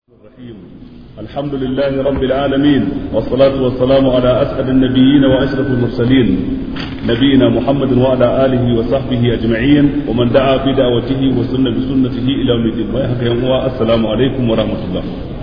الرحيم. الحمد لله رب العالمين والصلاة والسلام على أسعد النبيين وأشرف المرسلين نبينا محمد وعلى آله وصحبه أجمعين ومن دعا بدعوته وسن بسنته إلى يوم الدين. السلام عليكم ورحمة الله.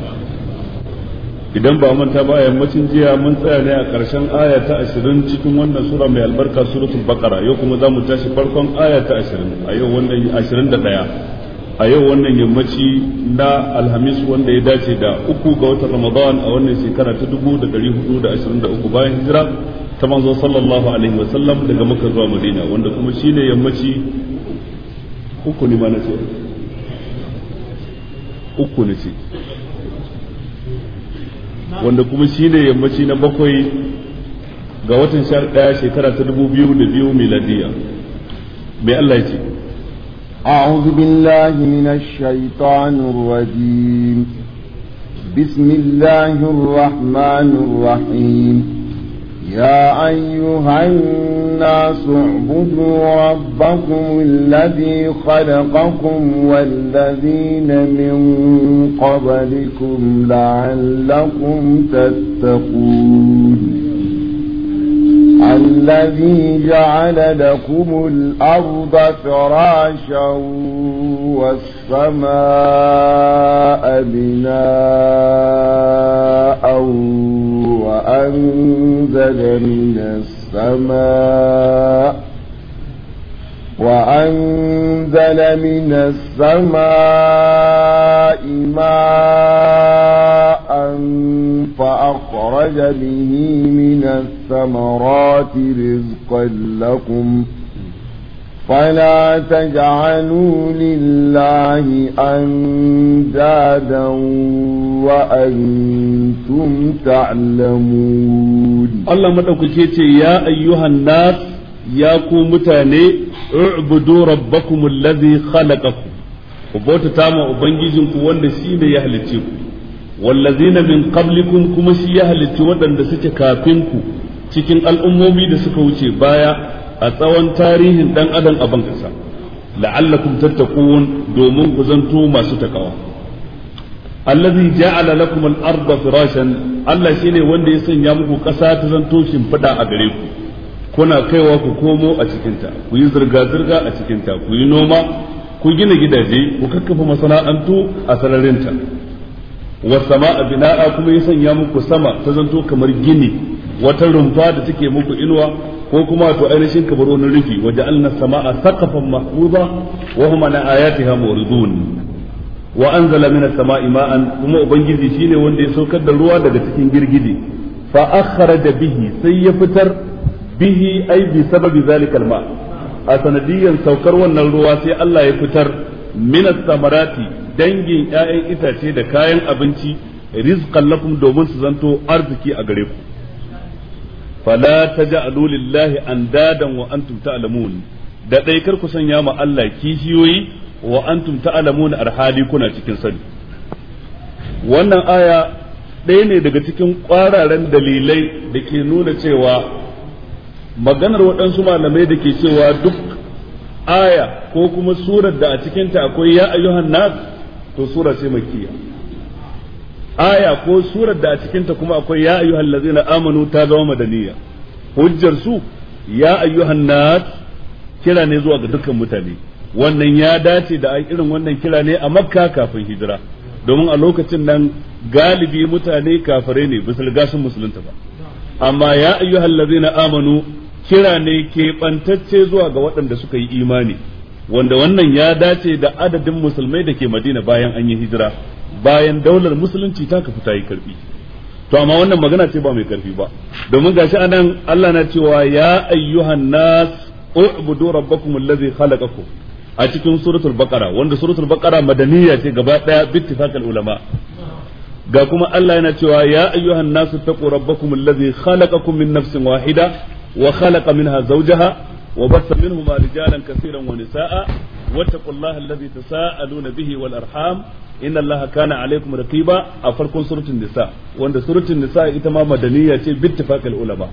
idan ba manta ba yammacin jiya mun tsaya ne a ƙarshen aya ta 20 cikin wannan sura mai albarka suratul baqara. Yau kuma za mu tashi farkon aya ta 20 a yau wannan 21 a yau wannan yammaci na alhamis wanda ya dace da 3 ga watan ramadan a wannan shekara ta 1423 bayan hijira ta manzo sallallahu alaihi wasallam daga makka zuwa madina, wanda kuma shine yammaci uku ne ma nace uku ne ce wanda kuma shine yammaci na 7 ga watan 11 shekara ta 2002 miladiya. mai Allah ya ce أعوذ بالله من الشيطان الرجيم. بسم الله الرحمن الرحيم. يا أيها الناس اعبدوا ربكم الذي خلقكم والذين من قبلكم لعلكم تتقون. الذي جعل لكم الأرض فراشا والسماء بناء وأنزل من السماء ماء فأخرج به من الثمرات رزقا لكم فلا تجعلوا لله أندادا وأنتم تعلمون. الله مدوكي يا أيها الناس يا كومتاني اعبدوا ربكم الذي خلقكم وبوتا تاما وبنجيزنكم wanda shine ya halicce ku wallazina min qablikum kuma shi ya halicci waɗanda suke kafin ku cikin al'ummomi da suka wuce baya a tsawon tarihin dan adam a ban kasa la'allakum tattaqun domin ku zanto masu takawa. allazi ja'ala lakum al-ardha firashan, Allah shine wanda ya sanya muku ƙasa ta zanto shimfiɗa a gare ku, kuna kaiwa ku komo a cikinta, ku yi zirga-zirga a cikinta, ku yi noma, ku gina gidaje, ku kakkafa masana'antu a sararinta. wa sama'a bina'a, kuma ya sanya muku sama ta zanto kamar gini, wata rumfa da take muku inuwa ko kuma to ainihin kamar wani rufi. waja'alna sama'a saqafan mahfuza wa hum an ayatiha muridun. wa anzala minas sama'i ma'an, kuma ubangiji shine wanda ya saukar da ruwa daga cikin girgije. fa akhraja bihi, sai ya fitar bihi ai bi sababi zalikal ma, a sanadiyan saukar wannan ruwa sai Allah ya fitar minas samarati, dangin ƴaƴan itace da kayan abinci, rizqan lakum, domin su zanto arziki a gare ku. fala taj'alu lillahi andadan wa antum ta'lamun, da dai kar ku sanya ma Allah kishiyoyi wa antum ta'lamun, arhali kuna cikin sani. wannan aya ɗaya ne daga cikin ƙwararen dalilai da ke nuna cewa maganar waɗansu malamai da ke cewa duk aya ko kuma surar da a cikinta akwai ya ayyuhan nas to sura ce makkiya, aya ko surar da a cikinta kuma akwai ya ayyuhal ladzina amanu ta zama madaniya. hujjar su ya ayyuhan nas kira ne zuwa ga dukkan mutane, wannan ya dace da irin wannan kira ne a makka kafin hijira, domin a lokacin nan galibi mutane kafirai ne bisa riga sun musulunta ba. amma ya ayyuhal ladzina amanu kira ne ke bantacce zuwa ga waɗanda suka yi imani, wanda wannan ya dace da adadin musulmai da ke Madina bayan an yi hijira, bayan daular musulunci ta kafu ta yi karfi. to amma wannan magana ce ba mai karfi ba, domin gashi anan Allah na cewa ya ayyuhan nas u'budu rabbakum allazi khalaqakum a cikin suratul baqara, wanda suratul baqara madaniya ce gaba daya bi ittifaqil ulama. ga kuma Allah yana cewa ya ayyuhan nas taqu rabbakum allazi khalaqakum min nafsin wahida wa khalaqa minha zawjaha wa bassa minhuma rijalan kaseeran wa nisaa wattaqullaha allazi tasaaluna bihi wal arham inna allaha kana alaykum raqiba, a farkon suratul nisa, wanda suratul nisa ita ma madaniya ce bi ittifaqil ulama.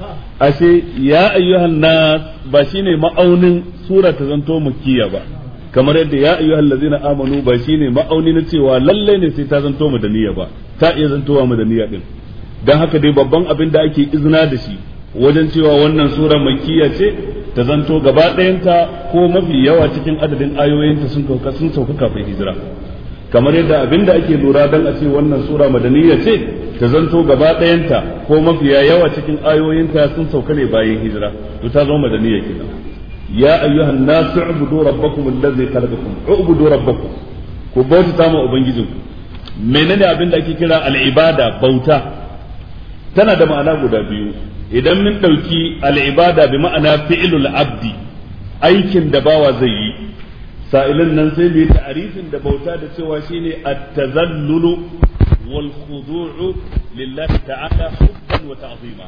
ashe ya ayyuhan nas ba shine ma'aunin sura ta zanto makkiya ba, kamar yadda ya ayyuhal ladzina amanu ba shine ma'auni na cewa lalle ne sai ta zanto madaniya ba, ta iya zantowa madaniya din. Dan haka dai babban abin da ake izina da shi wajen cewa wannan sura makkiya ce ta zanto gaba ɗayanta ko mafi yawa cikin adadin ayoyinta sun sauka kafin hijira, kamar yadda abin da ake lura dan a ce wannan sura madaniya ce ta zanto gaba ɗayanta ko mafiya yawa cikin ayoyinta sun sauka ne bayan hijira, to ta zama madaniya kenan. ya ayyuhan nasu ubudu rabbakum allazi khalaqakum, ubudu rabbakum, ku bauta ma ubangijinku. menene abin da ake kira al-ibada, bauta tana da ma'ana guda biyu. idan mun dauki al-ibada bi ma'ana fi'lul abdi, aikin da bawa zai yi, sa'ilin nan sai mu ta'arifin da bauta da cewa shine at-tazallulu wal khudu'u lillahi ta'ala hubban wa ta'zima.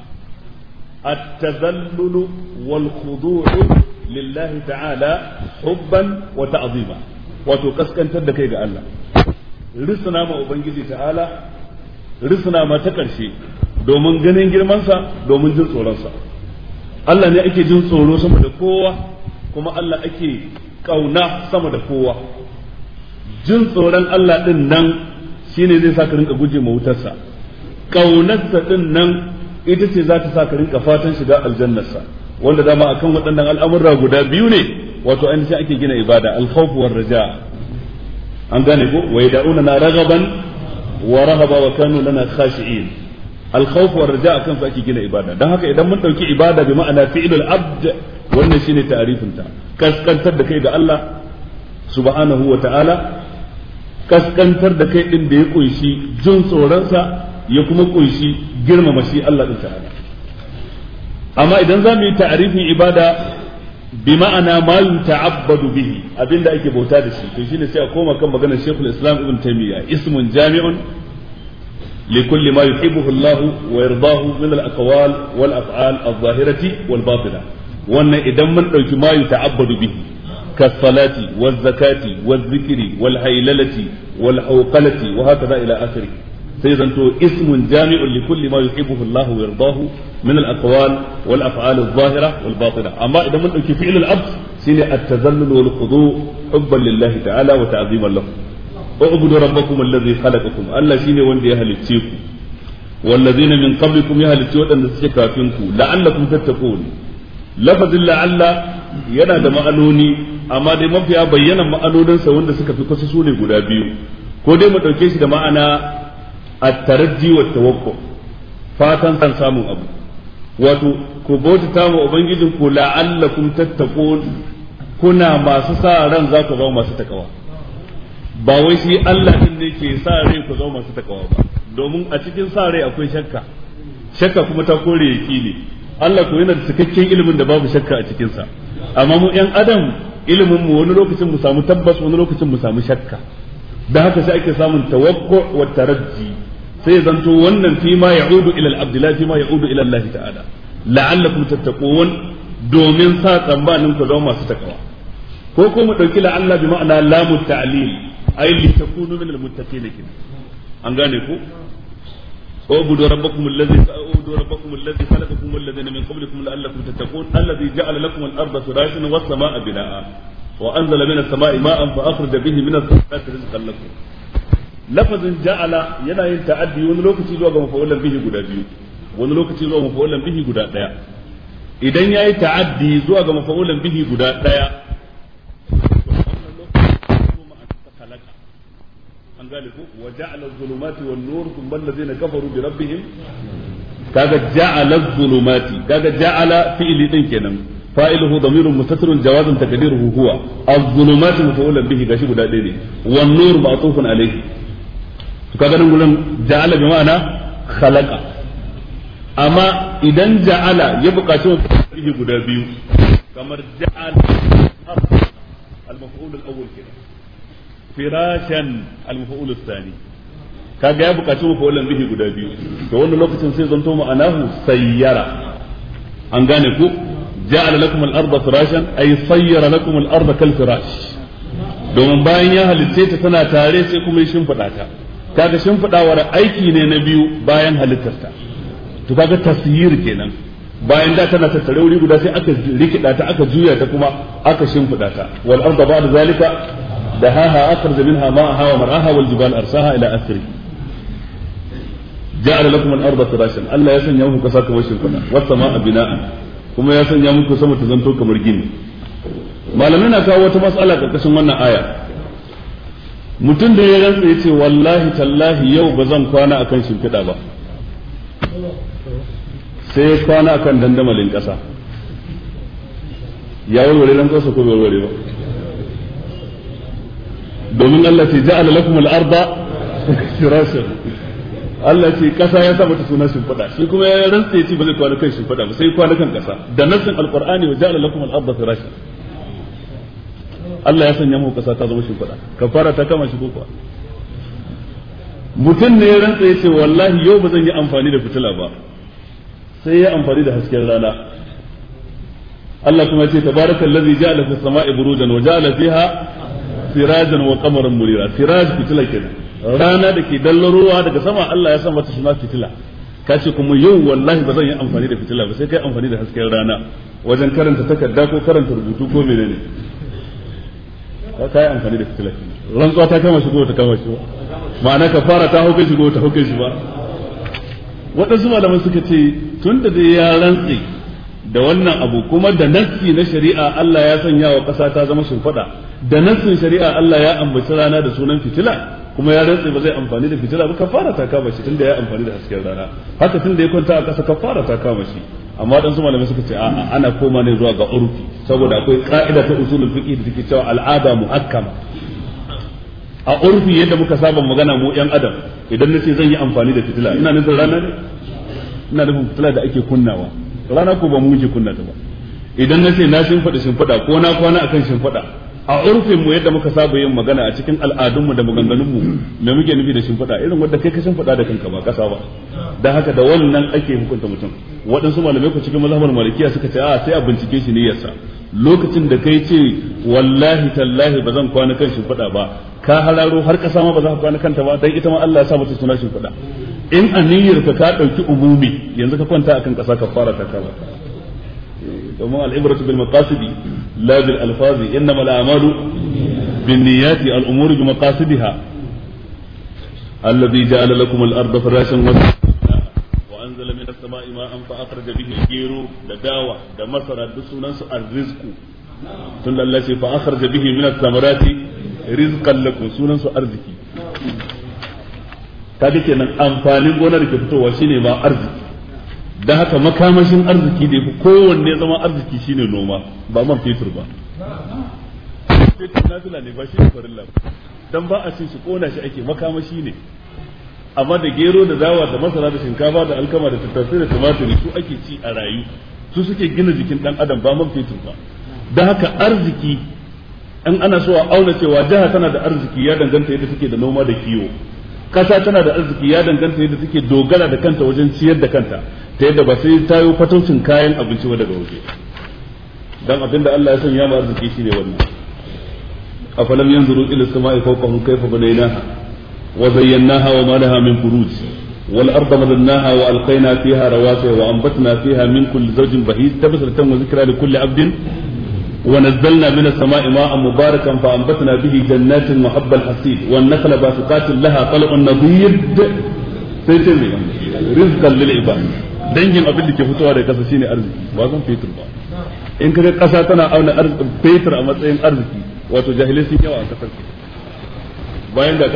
التذلل والخضوع لله تعالى حبا وتعظيما wato kaskantar da kai ga Allah, risna ma ubangiji ta'ala, risna ma ta karshe domin ganin girmansa, domin jin tsoronsa. Allah ne ake jin tsoro sama da kowa, kuma Allah ake kauna sama da kowa. Jin tsoron Allah din nan shine zai sa ka rinka guje ma wutarsa, kaunarsa din nan ita ce za ta sa ka rinka fatan shiga aljannarsa, wanda dama akan waɗannan al'amurra guda biyu ne wato ainihin ake gina ibada, al-khawf war raja. an gane ko wa yad'una na raghaban wa rahaba wa kanu lana khashi'in. al-khawf war raja akan su ake gina ibada. dan haka idan mun dauki ibada bi ma'ana fi'lul abd, wannan shine ta'rifin ta, kaskantar da kai ga Allah subhanahu wa ta'ala, kaskantar da kai din da ya kunshi jin tsoronsa ya kuma kunshi girmama shi Allah din ta'ala. amma idan za mu yi ta'arifin ibada bi ma'ana ma yuta'abbadu bihi, abinda ake bauta da shi, to shine sai a koma kan maganar Sheikhul Islam Ibn Taymiyyah, ismun jami'un li kulli ma yuhibbuhu Allah wa yardahu min al-aqwal wal af'al adh-dhahirati wal batina. wannan idan mun dauki ma yuta'abbadu bihi kas-salati waz-zakati waz-zikri wal-haylalati wal-hawqalati wa hakadha ila akhirih, sai zanto ismun jami'un li kulli ma yuhibbuhu Allah wa yardahu min al-aqwal wal af'al adh-dhahira wal batina. amma idan mun dauki fi'l al-abd shine at-tazallul wal khudu' hubban lillahi ta'ala wa ta'ziman lahu. u'budu rabbakum alladhi khalaqakum, Allah shine wanda ya halicce ku, wallazina min qablikum ya halicce wadanda suke kafin ku, la'allakum tattaqun. lafazin la'alla yana da ma'anoni, amma dai mafiya bayyana ma'anoninsa wanda suka fi kusa sune guda biyu. ko dai mu dauke shi da ma'ana at-taraddi wa tawakkul, fatan san samun abu, wato ku bauta ma ubangijin ku la'allakum tattaqun, kuna masu sa ran za ku zama masu takawa. ba wai shi Allah din ne ke sa rai ku zama masu takawa ba, domin a cikin sa rai akwai shakka kuma ta kore yaqini. Allah ko yana da cikakken ilimin da babu shakka a cikin sa, amma mu yan adam ilimin mu wani lokacin mu samu tabbas, wani lokacin mu samu shakka. da haka sai ake samun tawakku wa taraddi, sai zanto wannan fi ma ya'udu ila al-abd la fi ma ya'udu ila Allah ta'ala. la'allakum tattaqun, domin sa tsammanin ku zama masu takawa. ko mu dauki la'alla bi ma'ana lamu ta'lil, ay li takunu min al-muttaqin. an gane ku ubudu rabbakum alladhi khalaqakum wal ladhina min qablikum la'allakum tattaqun alladhi ja'ala lakum al-ardha firashan was samaa'a binaa'a wa anzala minas samaa'i ma'an fa akhraja bihi minas thamarati rizqan lakum. lafazin ja'ala yana yin ta'addi wani lokaci zuwa ga mafa'ulan bihi guda biyu, wani lokaci zuwa mafa'ulan bihi guda daya. idan yayi ta'addi zuwa ga mafa'ulan bihi guda daya, an gane ko wa ja'ala adh-dhulumati wan-nur thumma alladhina kafaru bi rabbihim. kaga ja'ala adh-dhulumati, kaga ja'ala fi'li din kenan, fa'iluhu damirun mustatirun jawazan taqdiruhu huwa, adh-dhulumati mafa'ulan bihi gashi guda ɗaya ne, wan-nur ma'tufun alayhi. kaga nan gurin ja'ala bi ma'ana khalaqa. amma idan ja'ala ya buƙaci bihi guda biyu, kamar ja'ala al-maf'ul al-awwal kenan, firashan al-maf'ul ath-thani, kaga ya buƙaci maf'ulan bihi guda biyu, to wannan lokacin sai zanto ma'anahu sayyara. an gane ku ja'ala lakum al-ardha firashan ay sayyara lakum al-ardha kal firash, domin bayan ya halitta ta tana tare sai kuma ya shimfida ta. kaga shimfidawar aiki ne na biyu bayan halittarta, to kaga tasyir kenan. bayan da tana tattare wuri guda sai aka rikida ta aka juya ta kuma aka shimfida ta wal arda ba'da zalika dahaha akhraj minha ma'aha wa mar'aha wal jibal arsaha ila akhiri ja'ala lakum al arda firashan Allah ya sanya muku kasa kamar shimfida was samaa bina'an kuma ya sanya muku sama ta zanto kamar gini. Malamai na kawo wata mas'ala karkashin wannan aya. Mutum da ya rantsa yace wallahi tallahi yau ba zan kwana akan shimfida ba sai ya kwana akan dandamalin ƙasa ya warware ran ƙasa ko bai warware ba domin Allah ce ja'ala lakum al-arda firashan Allah ce ƙasa ya sa mata suna shimfiɗa shi kuma ya rantsa yace ba zai kwana kan shimfiɗa ba sai kwana kan ƙasa da nassin alqur'ani wa ja'ala lakum al-arda firashan Allah ya sanya muku ƙasa ta zama shimfiɗa kafara ta kama shi ko kuwa mutum ne ya rantsa yace wallahi yau ba zan yi amfani da fitila ba sai ya amfani da hasken rana Allah kuma ce tabarakallazi ja'ala fis sama'i burujan wa ja'ala fiha sirajan wa qamaran munira siraj fitila kenan rana da ke dallarowa daga sama Allah ya sa mata suna fitila kace kuma yau wallahi ba zan yi amfani da fitila ba sai kai amfani da hasken rana wajen karanta takarda ko karanta rubutu ko menene ka kai amfani da fitila rantsuwa ta kama shi ko ta kama shi ba ma'ana kafara ta hauke shi ko ta hauke shi ba waɗansu malaman suka ce tun da dai ya rantse da wannan abu kuma da nassi na shari'a Allah ya sanya wa ƙasa ta zama shimfiɗa da nassin shari'a Allah ya ambaci rana da sunan fitila kuma ya rantse ba zai amfani da fitila ba kafara ta kama shi tun da ya amfani da hasken rana haka tun da ya kwanta a ƙasa kafara ta kama shi amma dan su malamai suka ce a'a ana koma ne zuwa ga urfi saboda akwai ka'ida ta usulul fiqh da take cewa al'ada muhakkama a urfi yadda muka saba magana mu yan adam idan nace zan yi amfani da fitila ina nufin rana ne ina nufin fitila da ake kunnawa rana ko ba mu muke kunna ta ba idan nace na shimfiɗa ko na kwana akan shimfiɗa a urfin mu yadda muka saba yin magana a cikin al'adun mu da maganganun mu me muke nufi da shimfiɗa irin wanda kai ka shimfiɗa da kanka ba kasa ba dan haka da wannan ake hukunta mutum waɗansu malamai ko cikin mazhabar malikiya suka ce a sai a bincike shi niyyarsa lokacin da kai ce wallahi tallahi ba zan kwana kan shimfiɗa ba ka hararo har kasa ma ba za ka kwana kanta ba dan ita ma Allah ya sa mata suna shimfiɗa in aniyar ka ɗauki umumi yanzu ka kwanta akan kasa ka fara ta kaba domin al'ibratu bil maqasidi la bil alfazi innama al a'malu bin niyyati al umuru bi maqasidiha alladhi ja'ala lakum al arda firashan wa anzala minas sama'i ma'an fa akhraja bihi al-giru da dawa da masara duk sunan su arrizqu tun Allah ce fa akhraja bihi minas samarati rizqan lakum sunan su arziki kaga kenan amfanin gonar da ke fitowa shine ma arziki dan haka makamashin arziki da yafi kowanne zama arziki shine noma ba man fetur ba fetur nafila ne ba shi farilla dan ba a cin shi kona shi ake makamashi ne amma da gero da dawa da masara da shinkafa da alkama da tattasai da tumatiri su ake ci a rayu su suke gina jikin dan adam ba man fetur ba dan haka arziki in ana so a auna cewa jiha tana da arziki ya danganta yadda take da noma da kiwo kasa tana da arziki ya danganta yadda take dogara da kanta wajen ciyar da kanta ta yadda ba sai ta yi fataucin kayan abinci ba daga waje dan abinda Allah ya sanya mu arziki shine wannan afalam yanzuru ila samai fawqahum kayfa banaynaha wa zayyanaha wa ma laha min furuj wal arda madannaha wa alqayna fiha rawasiya wa anbatna fiha min kulli zawjin bahij tabsiratan wa zikra li kulli abdin ونزلنا من السماء ماء مباركا فأنبتنا به جنات وحب الحصيد والنخل باسقات لها طلع نضيد سيتمي رزقا للعباد dangin abin da ke fitowa daga kasa shine arziki ba zan fetur ba in kaga kasa tana auna fetur a matsayin arziki wato jahilai sun yawa a kasar bayan ga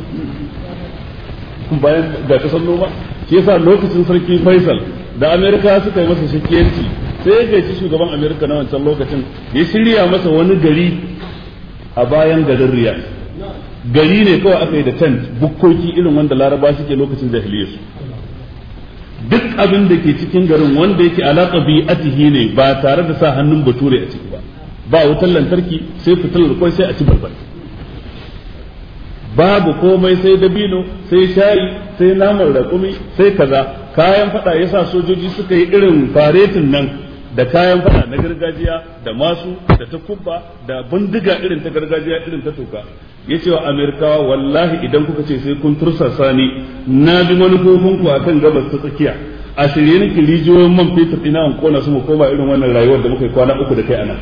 kasan noma shi yasa lokacin sarki Faisal da Amerika suka yi masa shakiyanci sai ya gaci shugaban Amerika na wancan lokacin ya shirya masa wani gari a bayan garin Riyadh gari ne kawai aka yi da tent bukkoki irin wanda Laraba suke lokacin jahiliyyar su duk abin da ke cikin garin wanda yake alaka bi'atihi ne ba tare da sa hannun bature a ciki ba wutar lantarki sai fitilar kwai sai a ci balbal babu komai sai dabino sai shayi sai naman raƙumi sai kaza kayan fada yasa sojoji suka yi irin faretin nan da kayan fada na gargajiya da masu da takubba da bindiga irin ta gargajiya irin ta toka yace wa Amerikawa wallahi idan kuka ce sai kun tursasa ni na bi manufofin ku akan gabas ta tsakiya a shirye nake rijiyoyin man fetur ina an kona su mu koma irin wannan rayuwar da muka yi kwana uku da kai anan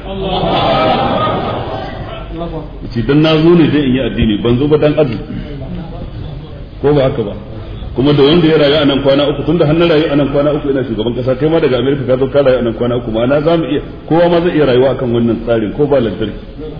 ce dan na zo ne dai in yi addini ban zo ba dan arziki ko ba haka ba kuma da wanda ya rayu anan kwana uku tunda hannun rayu anan kwana uku ina shugaban kasa kai ma daga America ka zo ka rayu anan kwana uku ma na za mu iya kowa ma zai iya rayuwa akan wannan tsarin ko ba lantarki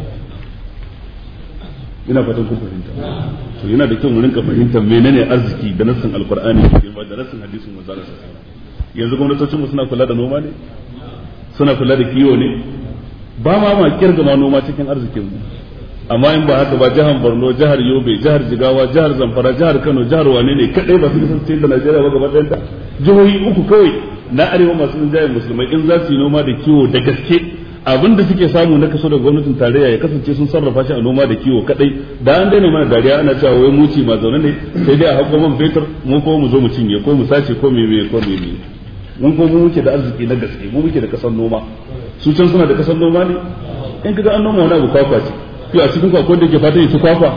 ina fatan kun fahimta to yana da kyau mu rinka fahimtar menene arziki da nassin alqur'ani da nassin hadisin manzo sallallahu alaihi wasallam yanzu gwamnatocin mu suna kula da noma ne suna kula da kiwo ne ba ma kirga ma noma cikin arzikin mu amma in ba haka ba jihar Borno jihar Yobe jihar Jigawa jihar Zamfara jihar Kano jihar wane ne kadai ba su kasance da Najeriya ba gaba ɗayan ta jihohi uku kawai na arewa masu rinjayen musulmai in za su yi noma da kiwo da gaske abin da suke samu na kaso da gwamnatin tarayya ya kasance sun sarrafa shi a noma da kiwo kadai da an daina mana dariya ana cewa wai muci ma zaune ne sai dai a hakko man fetur mu ko mu zo mu cinye ko mu sace ko me mun ko mu muke da arziki na gaske mu muke da kasar noma su can suna da kasar noma ne in kaga an noma wani abu kwakwa ce to a cikin kwakwa da ke fatan ya ci kwakwa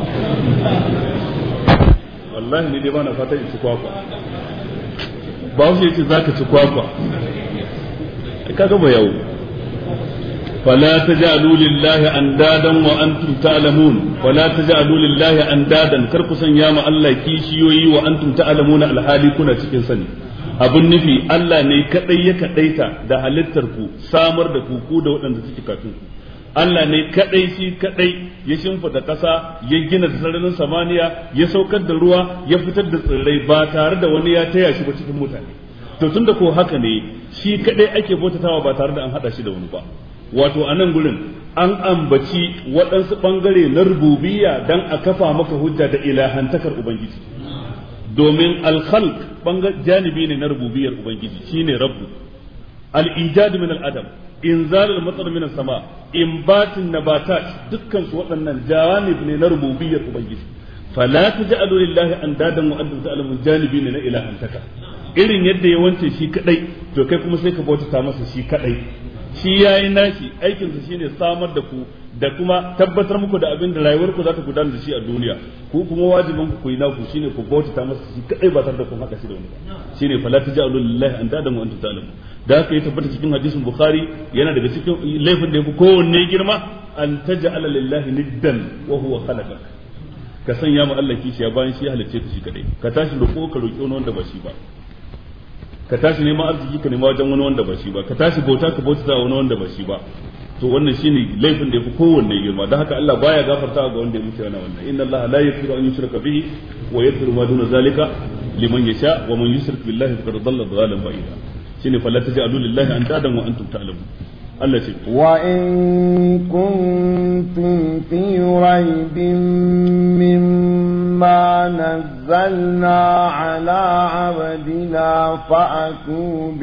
wallahi ne dai ba na fatan ya ci kwakwa ba su yace zaka ci kwakwa kaga ba yau فلا تجعلوا لله اندادا وانتم تعلمون فلا تجعلوا لله اندادا كركسن يا ما الله kishiyoyi wa antum ta'lamuna alhali kuna cikin sani abun nufi Allah ne kadai ya kadaita da halittar ku samar da ku da waɗanda suke kafin ku Allah ne kadai shi kadai ya shimfida ƙasa ya gina sararin samaniya ya saukar da ruwa ya fitar da tsirrai ba tare da wani ya taya shi ba cikin mutane to tunda ko haka ne shi kadai ake bautatawa ba tare da an hada shi da wani ba wato a nan gurin an ambaci waɗansu ɓangare na rububiyya dan a kafa maka hujja da ilahantakar ubangiji domin alkhalq janibi ne na rububiyyar ubangiji shine rabbu al-ijad min al-adam inzal al-matar min as-sama inbatin nabatat dukkan su waɗannan janib ne na rububiyyar ubangiji fala taj'alu lillahi andadan wa antum ta'lamun janibi ne na ilahantaka irin yadda ya wance shi kadai to kai kuma sai ka bautata masa shi kadai shi yayi nashi aikin sa shine samar da ku da kuma tabbatar muku da abin da rayuwar ku za ta gudana da shi a duniya ku kuma wajibin ku yi naku shine ku bautata masa shi kadai ba tare da kun haka shi da wani shine fala taj'alu lillahi andadan wa antum ta'lamun da haka ya tabbata cikin hadisin bukhari yana daga cikin laifin da yafi kowanne girma an taj'ala lillahi niddan wa huwa khalaqak ka sanya ma Allah kishiya bayan shi halicce ka shi kadai ka tashi roƙo ka roƙi wani wanda ba shi ba ka tashi neman arziki ka nema wajen wani wanda ba shi ba ka tashi bauta ka bauta wani wanda ba shi ba to wannan shine laifin da yafi kowanne girma dan haka Allah baya gafarta ga wanda ya mutu yana wannan inna Allah la yaghfiru an yushraka bihi wa yaghfiru ma duna zalika liman yasha wa man yushrik billahi faqad dhalla dhalalan ba'ida shine fala taj'alu lillahi andadan wa antum ta'lamun Allah ce wa in kuntum fi raybin mimma nazzalna ala 'abdina fa'atu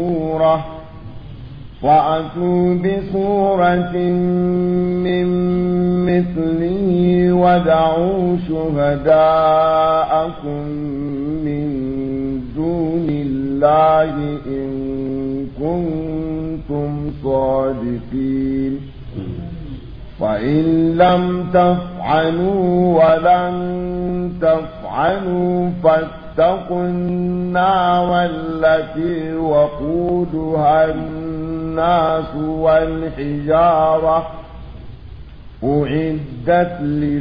بسورة من مثله ودعوا شهداءكم من دون الله إن كنتم صادقين فإن لم تفعلوا ولن تفعلوا فاتقوا النار التي وقودها الناس والحجارة أعدت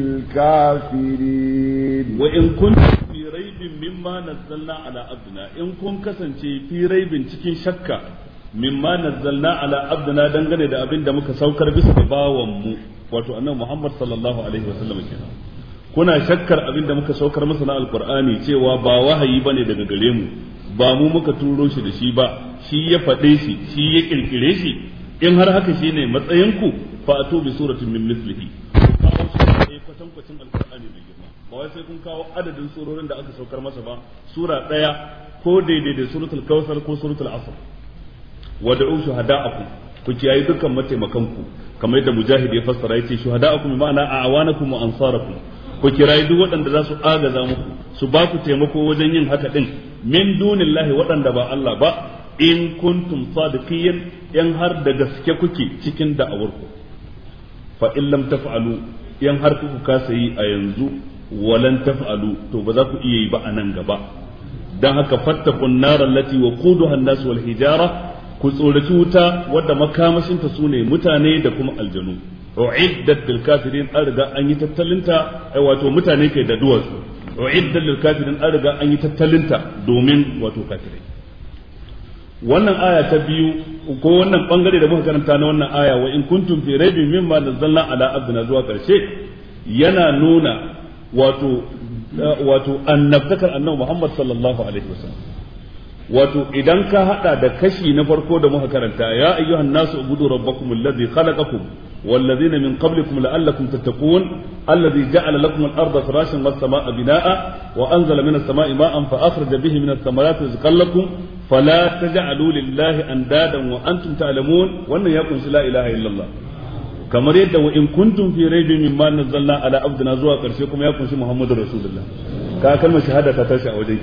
للكافرين وإن كنت في ريب مما نزلنا على عبدنا إن كنت كسنتي في ريب cikin shakka mimma nazzalna ala abdina dangane da abin da muka saukar bisa bawan mu wato annabi Muhammad sallallahu alaihi wasallam kenan kuna shakkar abin da muka saukar masa na alqur'ani cewa ba wahayi bane daga gare mu ba mu muka turo shi da shi ba shi ya faɗe shi shi ya kirkire shi in har haka shine matsayin ku fa atu bi suratin min mislihi kawo shi kwatankwacin alqur'ani mai girma ba wai sai kun kawo adadin surorin da aka saukar masa ba sura daya ko daidai da suratul kawthar ko suratul asr wad'u shuhada'akum ku kiyaye dukkan mataimakan ku kamar yadda mujahid ya fassara yace shuhada'akum ma'ana a'wanakum wa ansarakum ku kirayi duk waɗanda za su agaza muku su ba ku taimako wajen yin haka din min dunillahi waɗanda ba Allah ba in kuntum sadiqiyan in har da gaske kuke cikin da'awar ku fa in lam taf'alu in har kuka kasa yi a yanzu walan taf'alu to ba za ku iya yi ba a nan gaba dan haka fattaqun nar allati waquduha an-nas wal hijara ku tsoraci wuta wadda makamashin ta sune mutane da kuma aljanu uiddat lil kafirin an riga an yi tattalinta wato mutane kai da duwatsu uiddat lil kafirin an riga an yi tattalinta domin wato kafirai. wannan aya ta biyu ko wannan bangare da muka karanta na wannan aya wa in kuntum fi raibin mimma nazzalna ala abdina zuwa karshe yana nuna wato annabtakar annabi Muhammad sallallahu alaihi wasallam. wato idan ka hada da kashi na farko da muka karanta ya ayyuhan nasu ubudu rabbakum alladhi khalaqakum والذين من قبلكم لعلكم تتقون الذي جعل لكم الأرض فراشا والسماء بناء وأنزل من السماء ماء فأخرج به من الثمرات رزقا لكم فلا تجعلوا لله أندادا وأنتم تعلمون وأن يكون لا إله إلا الله كما يد وإن كنتم في ريب مما نزلنا على عبدنا زوا كرشيكم يكون محمد رسول الله كلمة شهادة تتشع وجهك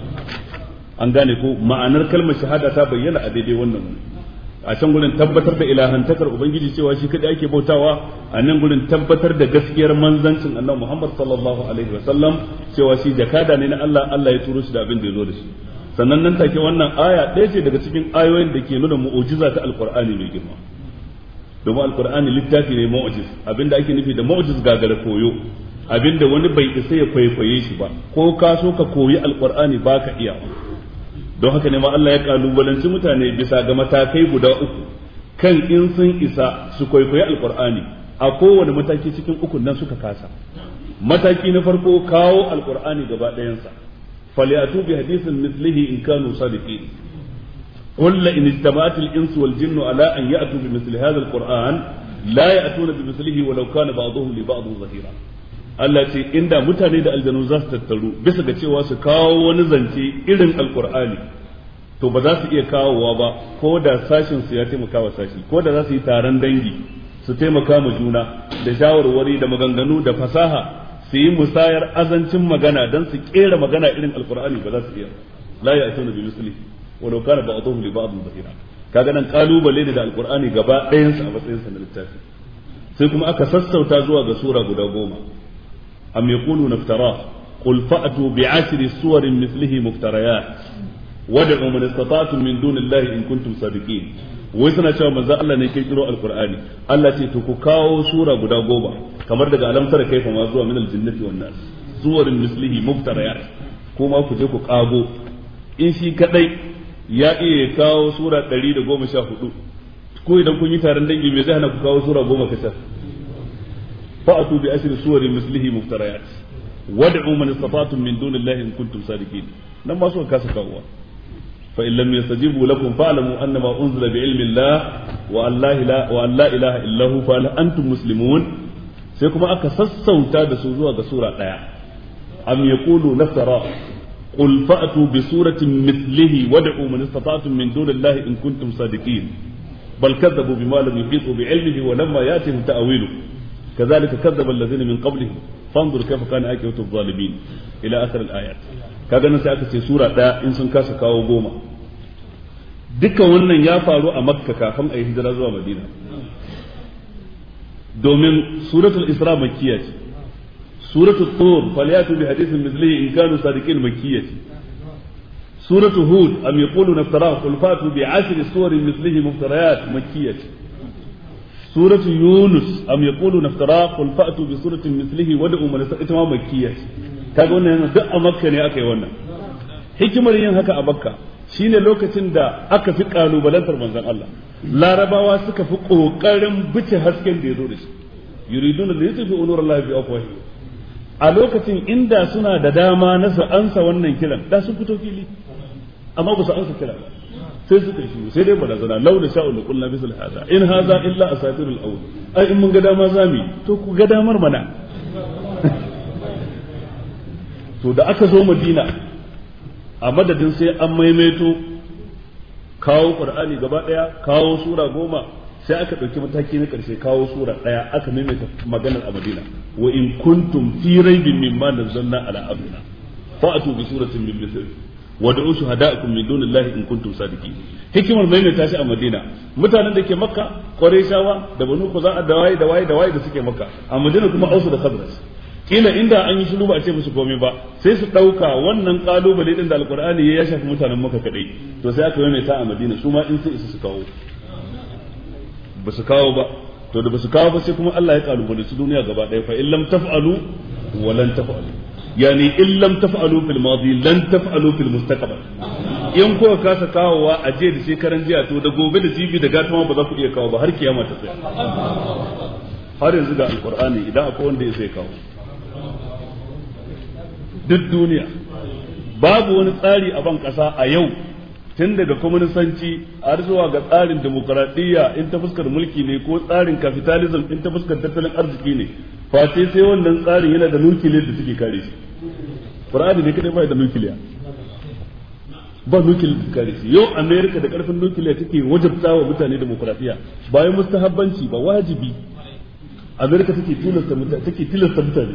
an gane ko ma'anar kalmar shahada ta bayyana a daidai wannan a can gurin tabbatar da ilahantakar ubangiji cewa shi kadai ake bautawa a nan gurin tabbatar da gaskiyar manzancin annabi Muhammad sallallahu alaihi wasallam cewa shi jakada ne na Allah Allah ya turo shi da abin da ya zo da shi. sannan nan take wannan aya ɗaya ce daga cikin ayoyin da ke nuna mu'ujiza ta alqur'ani mai girma domin alqur'ani littafi ne mu'jiz abinda ake nufi da mu'jiz gagara koyo abinda wani bai isa ya kwaikwaye shi ba ko ka so ka koyi alqur'ani baka iya don haka ne ma Allah ya kalubalanci mutane bisa ga matakai guda uku kan in sun isa su kwaikwayi alqur'ani a kowane mataki cikin uku nan suka kasa. mataki na farko kawo alqur'ani gaba ɗayansa falyatu bi hadithin mithlihi in kanu sadiqin qul la in ijtama'at al-insu wal jinnu ala an ya'tu bi mithli hadha al-qur'an la ya'tuna bi mithlihi walau kana ba'dhuhum li ba'd zahira. Allah ce inda mutane da aljanu za su tattaru bisa ga cewa su kawo wani zance irin alkur'ani to ba za su iya kawowa ba ko da sashin su ya taimaka wa sashi ko da za su yi taron dangi su taimaka ma juna da shawarwari da maganganu da fasaha su yi musayar azancin magana don su kera magana irin alkur'ani ba za su iya la ya'tuna bi mislihi walau kana ba'dhum li ba'd dhahira. kaga nan kalubale ne da alkur'ani gaba ɗayan sa a matsayin sa na littafi sai kuma aka sassauta zuwa ga sura guda 10 أم يقولون افتراه قل فأتوا بعشر سور مثله مفتريات ودعوا من استطعتم من دون الله إن كنتم صادقين. ويسنا شاو من ذا الله نكيرو القرآن الله تتكاو سورة غدا غوبا كما رجع ألم ترى كيف ما زوا من الجنة والناس سور مثله مفتريات كما كجوكو كابو إن شي كدي يا إيه كاو سورة 114 ko idan kun yi taron dangi me zai hana ku kawo sura 10 kacal فأتوا بأشر سور مثله مفتريات وادعوا من استطعتم من دون الله إن كنتم صادقين لما سوى كاسك هو فإن لم يستجيبوا لكم فاعلموا أنما أنزل بعلم الله وأن لا إله إلا هو فهل أنتم مسلمون سيكما أكا سسوتا دسوزوا سورة آية أم يقولوا نفترى قل فأتوا بسورة مثله وادعوا من استطعتم من دون الله إن كنتم صادقين بل كذبوا بما لم يحيطوا بعلمه ولما يأتهم تأويله كذلك كذب الذين من قبلهم فانظر كيف كان عاقبة الظالمين إلى آخر الآيات. kaga nan sai aka ce sura ɗaya in sun kasa kawo 10 dukkan wannan ya faru a Makka kafin a yi hijira zuwa Madina domin suratul Isra makkiya ce suratul Tur falyatu bi hadithin mithlihi in kanu sadiqin makkiya ce suratul Hud am yaquluna iftarahu qul fatu bi 10 suwarin mithlihi muftariyat makkiya ce سورة يونس أم يقولون افتراء قل فأتوا بسورة مثله ودعوا من استطاعتم مكية kaga wannan duk a Makka ne aka yi wannan hikimar yin haka a Makka shine lokacin da aka fi kalubalantar manzon Allah larabawa suka fi kokarin bice hasken da yazo da shi yuriduna li yutfi nurallahi bi afwahi a lokacin inda suna da dama na su ansa wannan kiran da sun fito fili amma ba su ansa kira ba sai suka shi sai dai barazana launa sha'ul qulna bisal hada in hadha illa asatirul awwal ai in mun ga dama zami to ku ga damar mana to da aka zo Madina a madadin sai an maimaito kawo Qur'ani gaba daya kawo sura 10 sai aka dauki mataki na karshe kawo sura daya aka maimaita maganar a Madina wa in kuntum fi raibin mimma nazzalna ala abdina fa'atu bi suratin min mithlihi wad'u shuhada'akum min dunillahi in kuntum sadiqin. hikimar maimaita shi a Madina mutanen da ke Makka Qurayshawa da Banu Quza'a da waye da suke Makka a Madina kuma Ausu da Khazraj kila inda an yi shiru ba a ce musu komai ba sai su dauka wannan kalubale din da alqur'ani ya shafi mutanen Makka kadai to sai aka yi ta a Madina su ma in sai su kawo ba su kawo ba to da ba su kawo ba sai kuma Allah ya kalubale su duniya gaba daya fa in lam taf'alu wa lan taf'alu yani in lam taf'alu fil madi lan taf'alu fil mustaqbal in ko kasa kawowa a je da shekaran jiya to da gobe da jibi da gatama ba za ku iya kawo ba har kiyama ta tsaya har yanzu ga alqur'ani idan akwai wanda ya sai kawo duk duniya babu wani tsari a ban kasa a yau tun daga kwaminisanci har zuwa ga tsarin demokaradiyya in ta fuskar mulki ne ko tsarin capitalism in ta fuskar tattalin arziki ne face sai wannan tsarin yana da nukiliyar da suke kare shi Qur'ani ne kadai bai da nukiliya ba nukiliyar da kare shi yau America da karfin nukiliya take wajabta wa mutane demokaradiyya bayan mustahabbanci ba wajibi America take tilasta mutane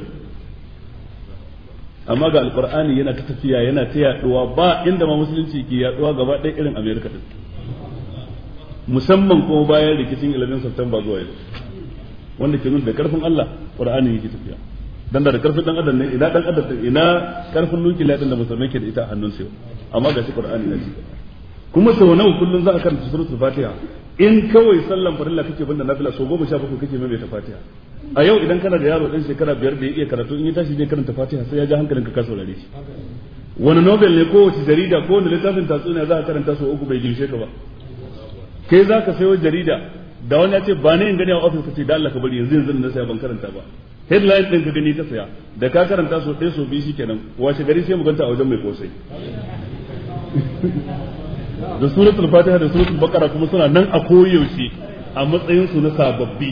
amma ga alqur'ani yana ta tafiya yana ta yaduwa ba inda ma musulunci ke yaduwa gaba ɗaya irin America din musamman kuma bayan rikicin 11 September zuwa yau wanda ke nuna da karfin Allah qur'ani yake tafiya dan da karfin dan adam ne ina dan adam ina karfin nukiliya din da musulmai ke da ita a hannun su amma ga shi qur'ani na ci kuma sau nawa kullun za ka karanta suratul fatiha in kawai sallan farilla kake banda nafila so 17 kake mai ta fatiha a yau idan kana da yaro dan shekara 5 da ya iya karatu in ya tashi zai karanta fatiha sai ya ji hankalinka ka saurare shi wani nobel ne ko wace jarida ko wani littafin tatsuniya za ka karanta so 3 bai ginshe ka ba kai za ka sayo jarida da wani ya ce ba ne in gani a ofis ka ce da Allah ka bari yanzu na saya ban karanta ba headline din ka gani ka saya da ka karanta so 1 so 2 shikenan washe gari sai mu ganta a wajen mai kosai da suratul fatiha da suratul baqara kuma suna nan a koyaushe a matsayin su na sababbi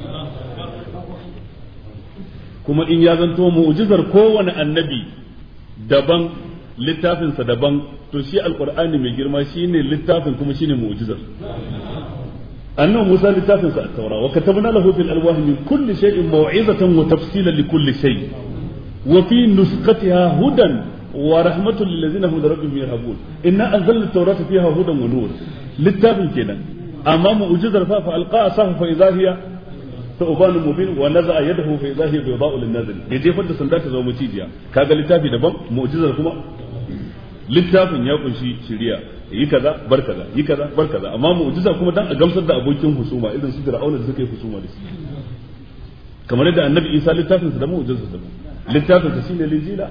kuma in ya zanto mu'jizar kowane annabi daban littafinsa daban to shi alqur'ani mai girma shine littafin kuma shine mu'jizar annabi Musa littafinsa at-taura wa katabna lahu fil alwah min kulli shay'in maw'izatan wa tafsilan li kulli shay wa fi nusqatiha hudan wa rahmatun lil ladzina hum rabbihim yarhabun inna anzalna at-taurata fiha hudan wa nur littafin kenan amma mu'jizar fa alqa asahu fa idha hiya ثعبان مبين ونزع يده فإذا هي بيضاء للناظرين yaje fadda sanda ta zama cijiya kaga littafi daban mu'jizar kuma littafin ya kunshi shiriya yi kaza bar kaza yi kaza bar kaza amma mu'jiza kuma dan a gamsar da abokin husuma idan su Fir'auna da suka yi husuma da shi kamar yadda annabi Isa littafin sa da mu'jizar sa littafin sa shine linjila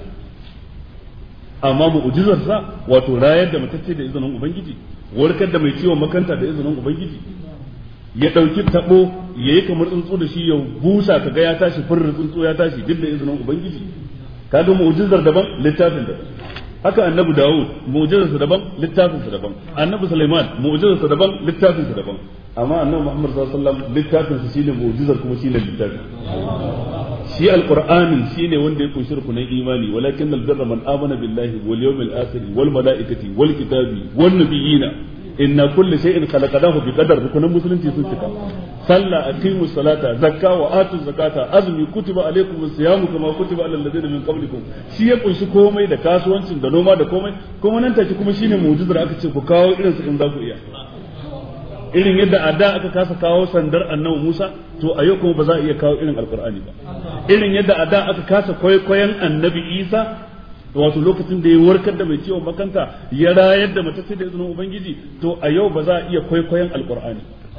amma mu'jizar sa wato rayar da matacce da izinin ubangiji warkar da mai ciwon makanta da izinin ubangiji ya dauki tabo yayi kamar tsuntsu da shi ya busa kaga ya tashi furr tsuntsu ya tashi duk da izinin ubangiji kaga mu'jizar daban littafin daban haka annabi Dawud mu'jizar sa daban littafin sa daban annabi Sulaiman mu'jizar sa daban littafin sa daban amma annabi Muhammad sallallahu alaihi wasallam littafin sa shine mu'jizar kuma shine littafin shi alqur'ani shine wanda ya kunshi rukunin imani walakin albirra man amana billahi wal yawmil akhir wal malaikati wal kitabi wan nabiyina inna kulli shay'in khalaqnahu biqadar rukunin musulunci sun cika salla aqimus salata zakka wa atuz zakata azmi kutiba alaykumus siyamu kama kutiba alal ladina min qablikum shi ya kunshi komai da kasuwancin da noma da komai kuma nan take kuma shine mu'jizar aka ce ku kawo irin su in za ku iya irin yadda a da aka kasa kawo sandar annabi Musa to a yau kuma ba za a iya kawo irin alqur'ani ba irin yadda a da aka kasa kwaikwayon annabi Isa wato lokacin da ya warkar da mai ciwon makanta ya rayar da matacce da izinin ubangiji to a yau ba za a iya kwaikwayon alqur'ani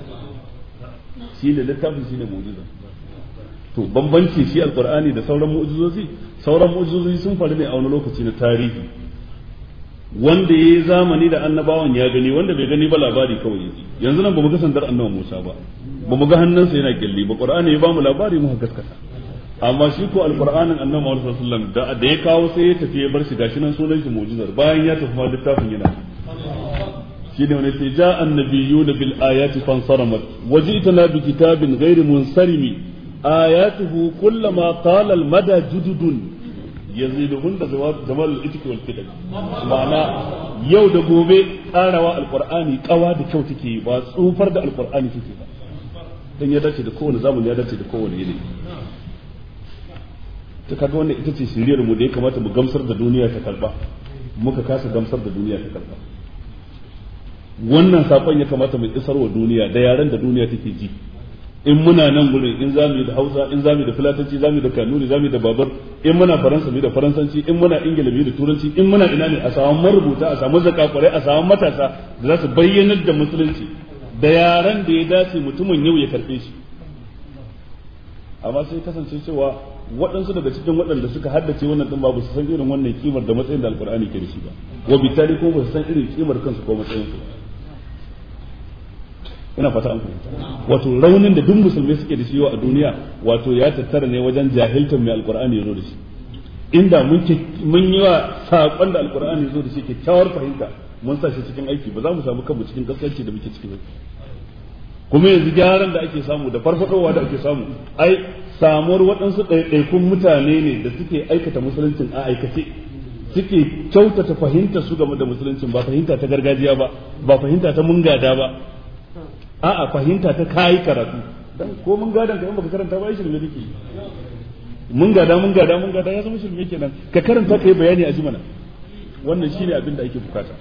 shi ne littafin shi ne mu'jiza to bambanci shi alqur'ani da sauran mu'jizozi sun faru ne a wani lokaci na tarihi wanda yayi zamani da annabawan ya gani wanda bai gani ba labari kawai yaji yanzu nan bamu ga sandar annabi Musa ba bamu ga hannunsa yana kyalli ba qur'ani ya bamu labari mu gaskata amma shi ko alqur'anin annabi Muhammad sallallahu alaihi wasallam da ya kawo sai ya tafi ya bar shi gashi nan sunan shi mu'jizar bayan ya tafi ma littafin yana shi ne wani sai ja annabiyuna bil ayati fansaramat wajitana bi kitabin ghairi munsarimi ayatuhu kullama qala al mada jududun yaziduhun da jamal al itiki wal fidal ma'ana yau da gobe karawa alqur'ani kawa da kyau take ba tsufar da alqur'ani take ba dan ya dace da kowane zamani ya dace da kowane yanayi ta kaga wannan ita ce shiriyar mu da ya kamata mu gamsar da duniya ta karba muka kasa gamsar da duniya ta karba wannan sakon ya kamata mu isar wa duniya da yaran da duniya take ji in muna nan gurin in zamu yi da Hausa in zamu yi da Fulatanci zamu yi da Kanuri zamu yi da Babar in muna Faransa mu da Faransanci in muna Ingila mu da Turanci in muna ina ne a samu marubuta a samu zakakurai a samu matasa da za su bayyanar da musulunci da yaran da ya dace mutumin yau ya karbe shi amma sai kasance cewa waɗansu daga cikin waɗanda suka haddace wannan din ba su san irin wannan kimar da matsayin da Alkur'ani ke da shi ba wa bitali ko ba su san irin kimar kansu ko matsayin su ina fata an fahimta wato raunin da duk musulmai suke da shi yau a duniya wato ya tattara ne wajen jahiltar mai Alkur'ani ya zo da shi inda mun yi wa saƙon da Alkur'ani ya zo da shi kyakkyawar fahimta mun sa shi cikin aiki ba za mu samu kanmu cikin kaskanci da muke ciki ba kuma yanzu gyaran da ake samu da farfadowa da ake samu ai samuwar waɗansu ɗaiɗaikun mutane ne da suke aikata musuluncin a aikace suke kyautata fahimta su game da musuluncin ba fahimta ta gargajiya ba ba fahimta ta mun gada ba a'a fahimta ta kayi karatu dan ko mun gadan ka in baka karanta ba shirme kake mun gada ya zama shirme kenan ka karanta kai bayani a jimana wannan shine abin da ake bukata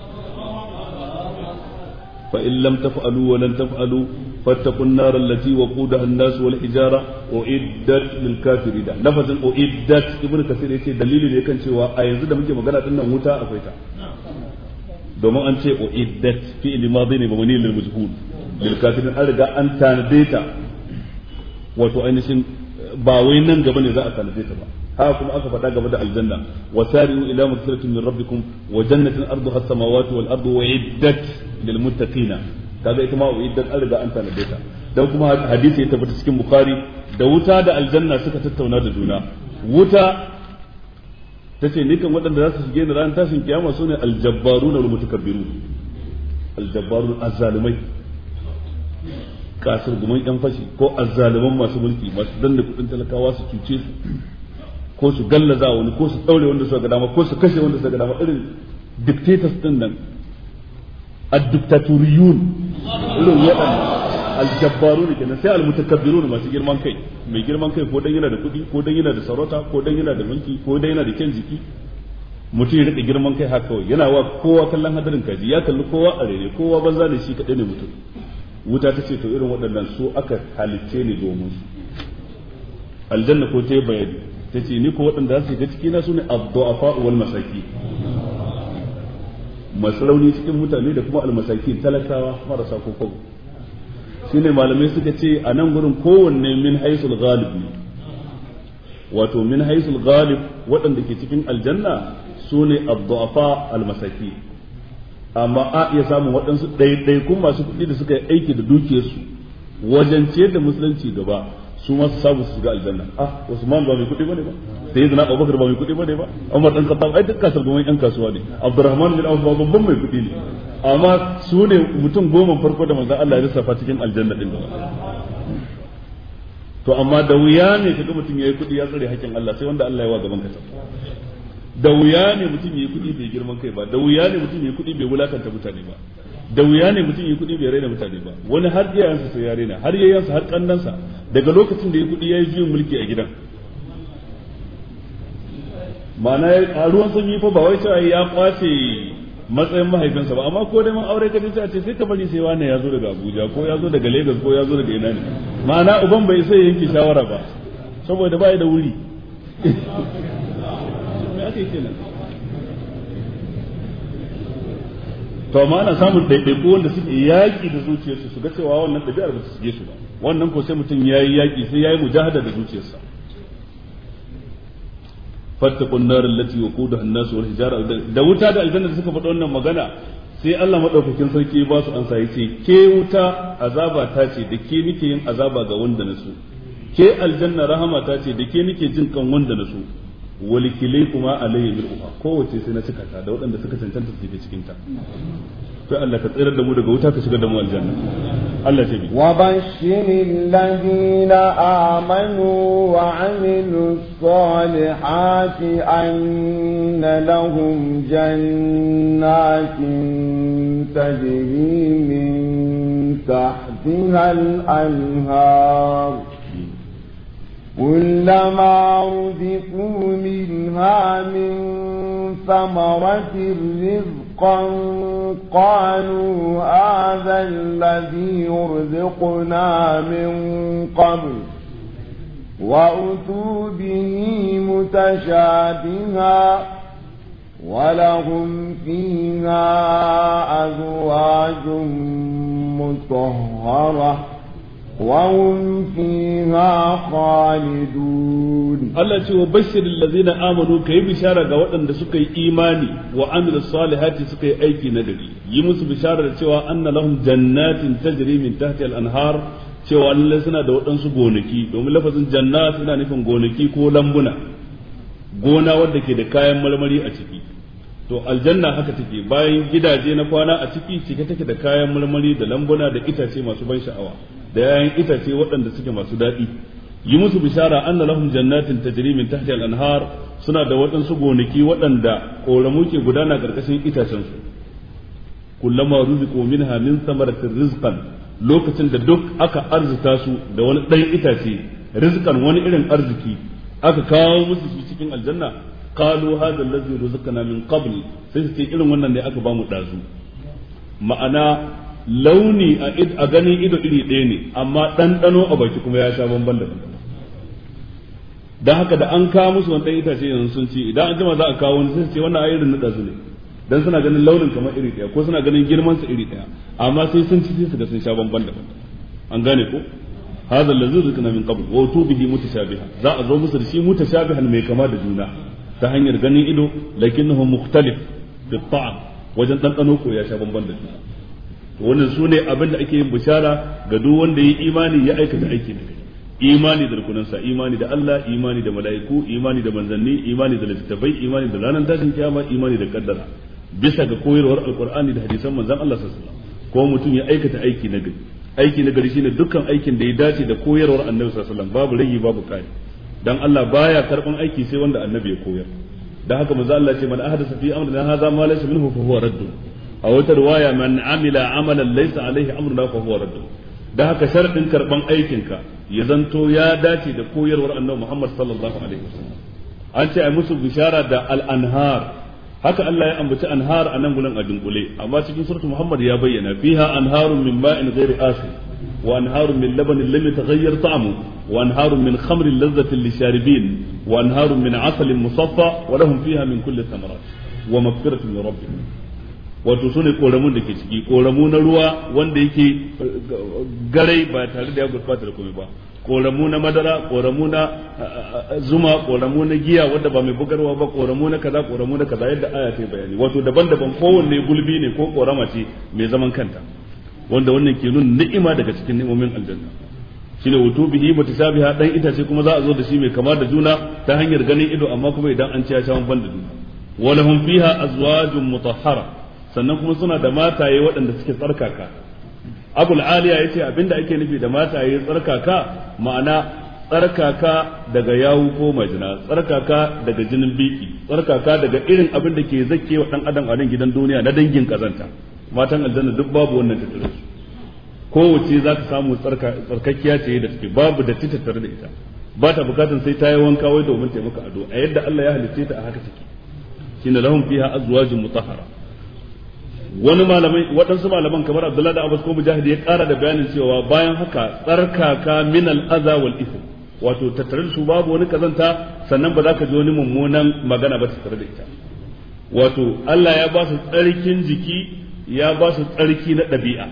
fa in lam taf'alu wa lan taf'alu fattaqun nar allati waqudaha an-nas wal hijara uiddat lil kafirin lafazin uiddat ibnu kasir yace dalili ne kan cewa a yanzu da muke magana din nan wuta akwai ta domin an ce uiddat fi'li madhi ne mabni lil majhul lil kafirin an riga an tanade ta wato ainihin ba wai nan gaba ne za a tanade ta ba haka kuma aka faɗa gaba da aljanna wasari'u ila maghfiratin min rabbikum wa jannatin arduha as-samawati wal ardu uiddat lil muttaqina kaga ita ma uiddat an riga an tanade ta dan kuma hadisi ya tabbata cikin bukhari da wuta da aljanna suka tattauna da juna wuta tace ni kan waɗanda za su shige ni ran tashin kiyama sune aljabbaruna wal mutakabbirun aljabbarun azzalimai kasar gumin yan fashi ko azzaliman masu mulki masu danna kudin talakawa su cuce su ko su gallaza wani ko su daure wanda suka ga dama ko su kashe wanda suka ga dama irin dictators din nan ad-diktatoriyun irin waɗanda aljabbarun kenan sai almutakabbirun masu girman kai mai girman kai ko dan yana da kuɗi ko dan yana da sarauta ko dan yana da mulki ko dan yana da kyan jiki mutum ya rika girman kai haka kawai yana wa kowa kallon hadarin kaji ya kalli kowa a rere kowa banza da shi kaɗai ne mutum wuta ta ce to irin waɗannan su aka halicce ne domin su aljanna ko ta yi bayani ta ce ni ko waɗanda za su ga cikina su ne abdu'afa wal masaki masu rauni cikin mutane da kuma almasaki talakawa marasa kokon shi ne malamai suka ce a nan gurin kowanne min haisul ghalib ne wato min haisul ghalib waɗanda ke cikin aljanna su ne abdu'afa almasaki amma a iya samun waɗansu ɗaiɗaikun masu kuɗi da suka yi aiki da dukiyarsu wajen ciyar da musulunci gaba su masu samu su shiga aljanna Usman ba mai kuɗi bane ba sai zina Abubakar ba mai kuɗi bane ba Umar dan Khattab ai duk kasar gwamnati yan kasuwa ne Abdurrahman bin Auf babban mai kuɗi ne amma su ne mutum goma farko da manzon Allah ya lissafa cikin aljanna din to amma da wuya ne kaga mutum yayi kuɗi ya tsare hakkin Allah sai wanda Allah ya wa gaban kasa da wuya ne mutum yayi kuɗi bai girman kai ba da wuya ne mutum yayi kuɗi bai wulakanta mutane ba da wuya ne mutum yayi kuɗi bai raina mutane ba wani har iyayensa sai ya raina har yayansa har kannansa daga lokacin da yayi kuɗi yayi juyin mulki a gidan ma'ana a ruwan sanyi fa ba wai cewa ya kwace matsayin mahaifinsa ba amma ko dai mun aure ka ce sai ka bari sai wani ya zo daga Abuja ko ya zo daga Lagos ko ya zo daga ina ne ma'ana uban bai sai yanke shawara ba saboda bai da wuri to amma ana samun ɗaiɗaiku wanda suke yaƙi da zuciyarsu su ga cewa wannan ɗabi'ar ba su shige su ba wannan ko sai mutum ya yi yaƙi sai ya yi mujahada da zuciyarsa fattakun nar allati waqudaha an-nas wal hijara da wuta da aljanna da suka faɗa wannan magana sai Allah madaukakin sarki ba su ansa yace ke wuta azaba ta ce da ke nake yin azaba ga wanda na so ke aljanna rahama ta ce da ke nake jin kan wanda na so walikilai kuma alayhi bil uha kowace sai na cika ta da waɗanda suka cancanta su ke cikin ta to Allah ka tsira da mu daga wuta ka shigar da mu aljanna Allah ta bi wa bashiril ladina amanu wa amilus salihati anna lahum jannatin tajri min tahtiha al-anhar كلما رزقوا منها من ثمرة رزقا قالوا هذا الذي يرزقنا من قبل وأتوا به متشابها ولهم فيها أزواج مطهرة وهم فيها خالدون الله يقول بشر الذين آمنوا كي بشارة وأن سكي إيماني وعمل الصالحات سكي أيكي ندري يمس بشارة سوى أن لهم جنات تجري من تحت الأنهار cewa Allah suna da waɗansu gonaki domin lafazin janna suna nufin gonaki ko lambuna gona wadda ke da kayan marmari a ciki to aljanna haka take bayan gidaje na kwana a ciki cike take da kayan marmari da lambuna da itace masu ban sha'awa da yayin itace waɗanda suke masu daɗi yi musu bishara anna lahum jannatin tajri min tahtiha al-anhar suna da waɗansu gonaki waɗanda koramu ke gudana karkashin itacen su kullama ruziqu minha min thamaratir rizqan lokacin da duk aka arzuta su da wani ɗan itace rizqan wani irin arziki aka kawo musu shi cikin aljanna qalu hadha allazi ruzqana min qabl sai su ce irin wannan ne aka ba mu dazu ma'ana launi a ganin ido iri ɗaya ne amma ɗanɗano a baki kuma ya sha bamban da dan haka da an kawo musu wani ɗan itace yanzu sun ci idan an jima za a kawo wani sai su ce wannan ayirin na dazu ne dan suna ganin launin kamar iri ɗaya ko suna ganin girman sa iri ɗaya amma sai sun ci sai su ga sun sha bamban da an gane ko hadha allazi ruzqana min qabl wa tubihi mutashabiha za a zo musu da shi mutashabihan mai kama da juna ta hanyar ganin ido lakinnahu mukhtalif bi ta'am wajen dandano ko ya sha bamban da juna to wannan sune abin da ake yin bishara ga duk wanda yi imani ya aikata aiki da kai imani da rukunansa imani da Allah imani da mala'iku imani da manzanni imani da littattafai imani da ranar tashin kiyama imani da kaddara bisa ga koyarwar alqur'ani da hadisan manzon Allah sallallahu alaihi wasallam ko mutum ya aikata aiki na gari aiki na gari shine dukkan aikin da ya dace da koyarwar annabi sallallahu alaihi wasallam babu ragi babu kai dan Allah baya karban aiki sai wanda annabi ya koyar dan haka manzo Allah ce man ahdatha fi amrina hadha ma laysa minhu fa huwa radd a wata riwaya man amila amalan laysa alaihi amruna fa huwa radd dan haka sharadin karban aikinka ya zanto ya dace da koyarwar annabi Muhammad sallallahu alaihi wasallam an ce ai musu bishara da al-anhar haka Allah ya ambaci anhar a nan gurin a dunkule amma cikin suratul Muhammad ya bayyana fiha anharun min ma'in ghairi asin wa anharun min labanin lam yataghayyar ta'amu wa anharun min khamrin ladhatin lisharibin wa anharun min 'asalin musaffa wa lahum fiha min kulli thamarat wa maghfiratun min rabbihim wato sune koramun da ke ciki koramu na ruwa wanda yake garai ba tare da ya gurbata da komai ba koramu na madara koramu na zuma koramu na giya wanda ba mai bugarwa ba koramu na kaza yadda aya ta bayani wato daban-daban kowanne gulbi ne ko korama ce mai zaman kanta wanda wannan ke nuna ni'ima daga cikin ni'imomin aljanna shine wutubihi mutashabiha dan itace kuma za a zo da shi mai kama da juna ta hanyar ganin ido amma kuma idan an ci ya sha ban da juna walahum fiha azwajun mutahhara sannan kuma suna da mataye waɗanda suke tsarkaka abul aliya yace abinda ake nufi da mataye tsarkaka ma'ana tsarkaka daga yawu ko majina tsarkaka daga jinin biki tsarkaka daga irin abin da ke zakke wa dan adam a nan gidan duniya na dangin kazanta matan aljanna duk babu wannan tattare su kowace za ka samu tsarkakkiya ce da take babu da tattare da ita ba ta bukatun sai ta yi wanka wai domin ta maka ado a yadda Allah ya halicce ta a haka take shine lahum fiha azwajun mutahhara wani malamai waɗansu malaman kamar Abdullahi da Abbas ko Mujahid ya ƙara da bayanin cewa bayan haka tsarkaka min al-adha wal ithm wato tattare su babu wani kazanta sannan ba za ka ji wani mummunan magana ba tattare da ita wato Allah ya ba su tsarkin jiki ya ba su tsarki na ɗabi'a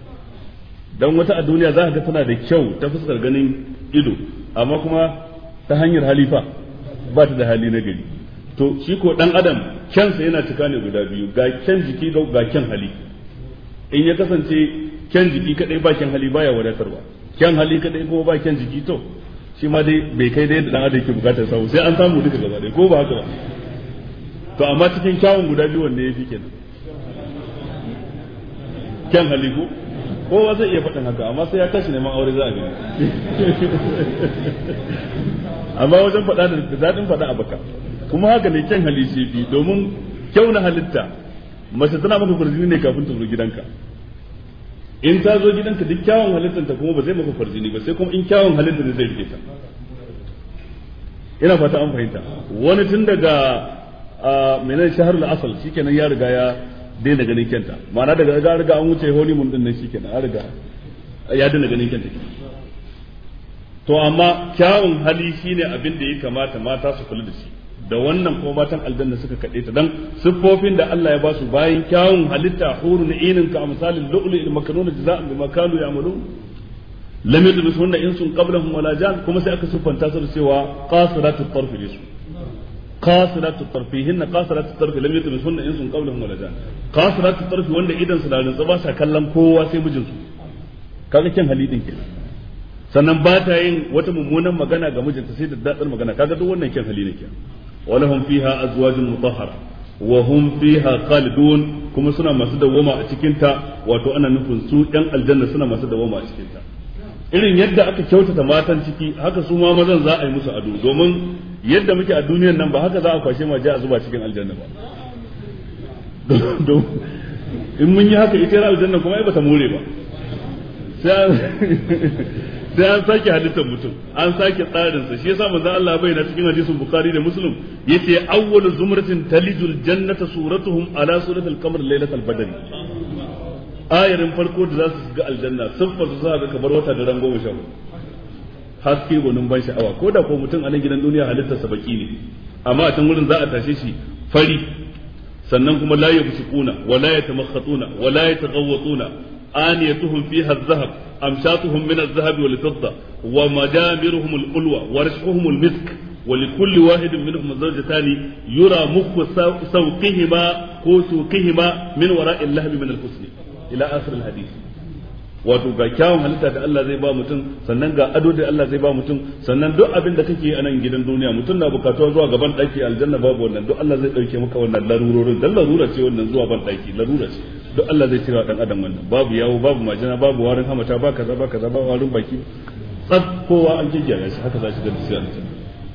dan wata a duniya za ka ga tana da kyau ta fuskar ganin ido amma kuma ta hanyar halifa ba ta da hali na gari to shi ko dan adam kyansa yana cika ne guda biyu ga kyan jiki ga kyan hali in ya kasance kyan jiki kadai ba kyan hali baya wadatarwa kyan hali kadai kuma ba kyan jiki to shi ma dai bai kai dai da dan adam yake bukatar samu sai an samu duka gaba dai ko ba haka ba to amma cikin kyawun guda biyu wanne yafi kenan kyan hali ko kowa zai iya faɗin haka amma sai ya tashi neman aure za a gani amma wajen faɗa da daɗin faɗa a baka kuma haka ne kyan hali ce bi domin kyau na halitta mace tana maka farjini ne kafin ta zo gidanka in ta zo gidanka duk kyawun halittanta kuma ba zai maka farjini ba sai kuma in kyawun halitta ne zai rike ta ina fata an fahimta wani tun daga menene shahrul asal shikenan ya riga ya daina ganin kyanta ma'ana daga ga riga an wuce honeymoon din nan shikenan an riga ya daina ganin kyanta to amma kyawun hali shine abin da ya kamata mata su kula da shi da wannan ko matan aljanna suka kade ta dan siffofin da Allah ya ba su bayan kyawun halitta hurun inin ka amsalil lu'lu'il makanuna jazaa'an bima kanu ya'malun lam yudbisuhunna insun qablahum wala jan kuma sai aka siffanta su da cewa qasiratut tarf lisu qasiratut tarfihinna qasiratut tarf lam yudbisuhunna insun qablahum wala jan qasiratut tarf wanda idan su da rantsa ba sa kallon kowa sai mijinsu kaga kyan halidin kenan sannan ba ta yin wata mummunan magana ga mijinta sai da dadar magana kaga duk wannan kyan hali ne kenan walahum fiha azwajun mutahhara wa hum fiha khalidun kuma suna masu dawoma a cikin ta wato ana nufin su ɗan aljanna suna masu dawoma a cikin ta irin yadda aka kyautata matan ciki haka su ma mazan za a yi musu ado domin yadda muke a duniyar nan ba haka za a kwashe ma a zuba cikin aljanna ba in mun yi haka ita aljanna kuma ai bata more ba sai an sake halittar mutum an sake tsarinsa shi yasa manzo Allah bai na cikin hadisin Bukhari da Muslim yace awwalu zumratin talijul jannata suratuhum ala suratil qamar laylatal badr ayarin farko da za su shiga aljanna siffar su za ga kamar wata da ran 10 haske gonin ban sha'awa ko da ko mutum a nan gidan duniya halittar sa baki ne amma a can wurin za a tashe shi fari sannan kuma la yabsukuna wa la yatamakhatuna wa la yataghawwatuna آنيتهم فيها الذهب أمشاتهم من الذهب والفضة ومجامرهم القلوة ورشحهم المسك ولكل واحد منهم زوجتان يرى مخ سوقهما وسوقهما من وراء اللهب من الحسن إلى آخر الحديث wato ga kyawun halitta da Allah zai ba mutum sannan ga ado da Allah zai ba mutum sannan duk abin da kake a nan gidan duniya mutum na bukatuwa zuwa gaban daki aljanna babu wannan duk Allah zai dauke maka wannan larurorin dan larura ce wannan zuwa ban daki larura ce duk Allah zai cira dan adam wannan babu yawo babu majina babu warin hamata ba kaza ba kaza ba warin baki tsaf kowa an jijjaya shi haka za shi ga dukiyar aljanna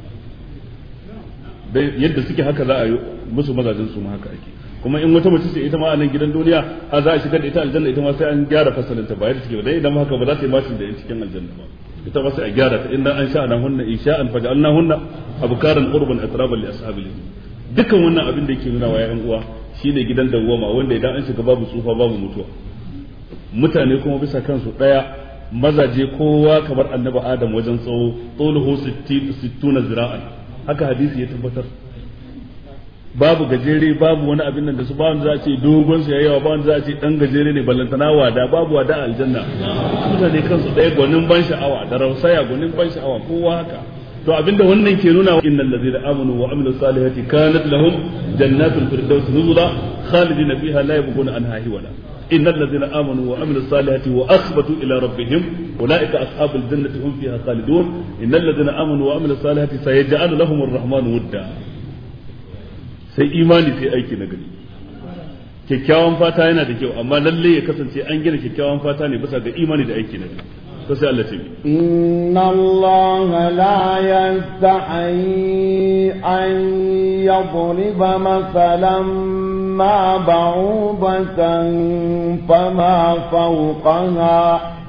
dai yadda suke haka za a yi musu mazajin su ma haka ake kuma in wata mace ce ita ma a nan gidan duniya a za a shigar da ita aljanna ita ma sai an gyara fasalin ta ba yadda take ba dai idan haka ba za ta yi mashin da cikin aljanna ba ita ma sai a gyara ta inna an sha'ana hunna insha'an faj'alna hunna abkaran urban atraban li ashabil dukkan wannan abin da yake nuna wa ƴan uwa shine gidan dawwama wanda idan an shiga babu tsufa babu mutuwa mutane kuma bisa kansu daya mazaje kowa kamar annabi adam wajen tsawo tsawluhu 60 zira'an haka hadisi ya tabbatar babu gajere babu wani abin nan da su ba wanda za a ce dogon su yayawa ba wanda za a ce dan gajere ne ballantana wada babu wada aljanna mutane kansu ɗaya gwanin ban sha'awa da rausaya gwanin ban sha'awa kowa haka to abinda wannan ke nuna wa innal ladzina amanu wa amilus salihati kanat lahum jannatul firdaus nuzula khalidina fiha la yabghuna anha hiwala innal ladzina amanu wa amilus salihati wa akhbatu ila rabbihim ulaika ashabul jannati hum fiha khalidun innal ladzina amanu wa amilus salihati sayaj'alu lahumur rahmanu wudda sai imani sai aiki na gari kyakkyawan fata yana da kyau amma lalle ya kasance an gina kyakkyawan fata ne bisa ga imani da aiki na gari to sai Allah ce inna Allah la yastahi an yadriba masalan ma ba'ubatan fama fawqaha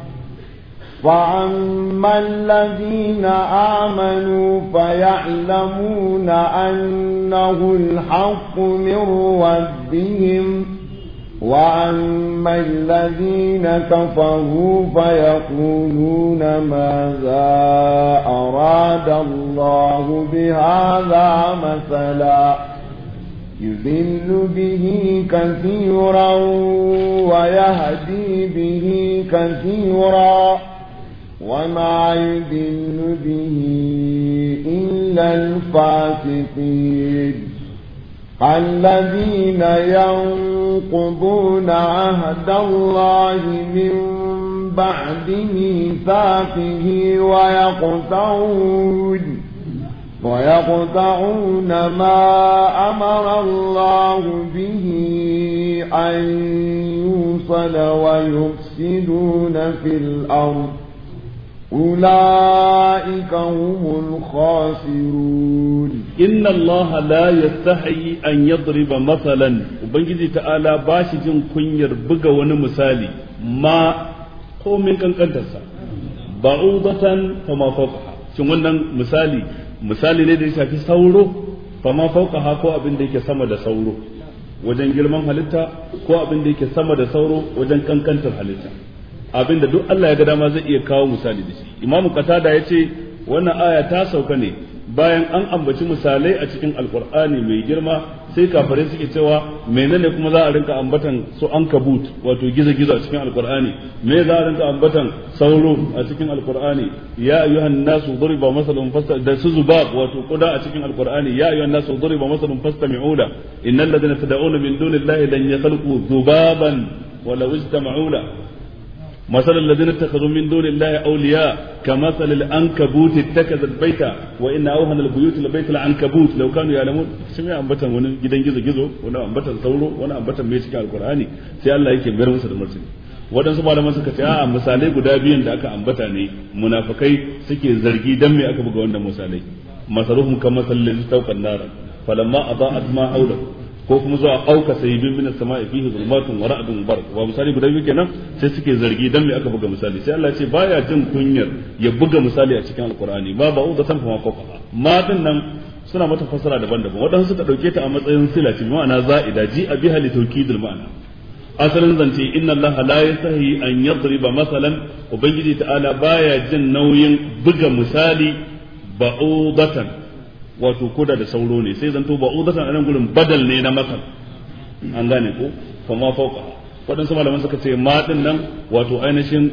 فأما الذين آمنوا فيعلمون أنه الحق من ربهم وأما الذين كفروا فيقولون ماذا أراد الله بهذا مثلا يذل به كثيرا ويهدي به كثيرا وما يذل به إلا الفاسقين الذين ينقضون عهد الله من بعد ميثاقه ويقطعون ما أمر الله به أن يوصل ويفسدون في الأرض أولئك هم الخاسرون إن الله لا يستحي أن يضرب مثلا وبنجي تعالى باشي جن كنير بغا ونمثالي ما قوم كان كنتسا بعوضة فما فوقها شو wannan misali ne da ya shafi sauro fama fawqaha ko abin da yake sama da sauro wajen girman halitta ko abin da yake sama da sauro wajen kankantar halitta, abin da duk Allah ya ga dama zai iya kawo misali da shi. Imamu Qatada yace wannan aya ta sauka ne bayan an ambaci misalai a cikin alkur'ani mai girma, sai kafirai suke cewa menene kuma za a rinka ambatan su ankabut wato gizo-gizo a cikin alkur'ani, me za a rinka ambatan sauro a cikin alkur'ani, ya ayyuhan nasu duriba masalun fasta da su zubab wato kuda a cikin alkur'ani, ya ayyuhan nasu duriba masalun fastami'u la innal ladina tad'una min dunillahi lan yakhluqu dhubaban walau ijtama'u la مثل الذين اتخذوا من دون الله أولياء كمثل العنكبوت اتخذت بيتا وإن أوهن البيوت لبيت العنكبوت لو كانوا يعلمون. سمع أنبتا وانا gidan gizo wani ambatan sauro wani ambatan mai cikin alkur'ani sai Allah yake bayar musu da martani. Waɗansu malaman suka ce a misalai guda biyun da aka ambata ne munafikai suke zargi dan me aka buga wannan misalai, masaruhum kamathal ladzi tawqa an-nar falamma adaa'at ma hawlahu ko kuma zuwa auka sayyidun min as-sama'i fihi zulmatun wa ra'dun barq wa misali guda biyu kenan sai suke zargi dan me aka buga misali, sai Allah ya ce baya jin kunyar ya buga misali a cikin alqur'ani ba ba'udatan fa ma fawqa ma din nan suna mata fassara daban-daban. Wadansu suka dauke ta a matsayin sila ce ma'ana za'ida ji abi hali tawkidul ma'ana, asalin zance inna Allah la yastahi an yadriba masalan, ubangiji ta'ala baya jin nauyin buga misali ba'udatan wato koda da sauro ne, sai zanto ba'udatan anan gurin badal ne na masal, an gane ko kuma fauka. Waɗansu malaman suka ce ma din nan wato ainihin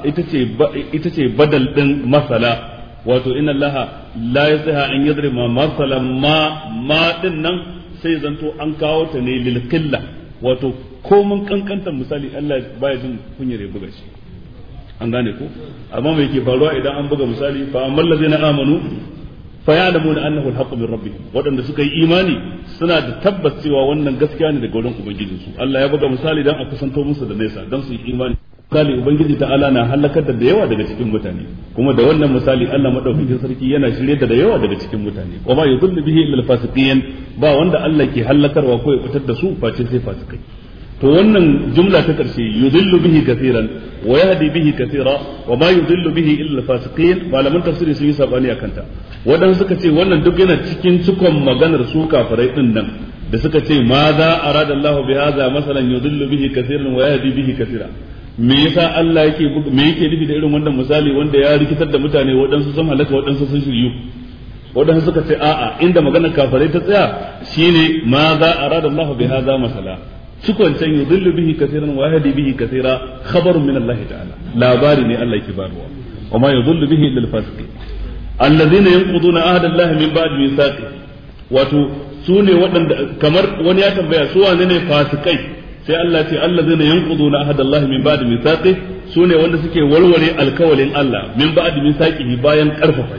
ita ce badal din masala, wato inna allaha la yasaha an yadriba masalan ma din nan sai zanto an kawo ta ne lil qilla, wato komun kankantar misali Allah baya jin kunyar ya buga shi, an gane ko. amma me yake faruwa idan an buga misali fa amman ladzina amanu fayalamuna annahu alhaqqu min rabbihim, wadanda suka yi imani suna da tabbas cewa wannan gaskiya ne daga wurin ubangijinsu. Allah ya buga misali dan a kusanto musu da nesa dan su yi imani. Misali ubangiji ta'ala na halakar da yawa daga cikin mutane, kuma da wannan misali Allah madaukakin sarki yana shirye da yawa daga cikin mutane. Wa ma yudhillu bihi illa alfasiqin, ba wanda Allah ke halakarwa ko ya fitar da su face sai fasikai. to wannan jumla ta karshe yudillu bihi kaseeran wa yahdi bihi kaseera wa ma yudillu bihi illa fasiqin, malaman tafsiri sun yi sabani akan ta. Wadansu suka ce wannan duk yana cikin cikon maganar su kafirai din nan da suka ce ma za arada Allah bi hadha masalan yudillu bihi kaseeran wa yahdi bihi kaseera. Me yasa Allah yake nufi da irin wannan misali wanda ya rikitar da mutane, wadansu sun halaka wadansu sun shiryu. Wadansu suka ce a'a, inda maganar kafirai ta tsaya shine ma za arada Allah bi hadha masala, cikon can yudillu bihi kaseeran wa yahdi bihi kaseera khabarun min Allah ta'ala, labari ne Allah yake bayarwa. wa ma yudillu bihi illa al-fasiqin alladhina yanquduna ahda Allah min ba'di mithaqi, wato sune waɗanda kamar wani ya tambaya su wane ne fasikai, sai Allah ce alladhina yanquduna ahda Allah min ba'di mithaqi, sune wanda suke warware alkawalin Allah min ba'di mithaqihi bayan karfafa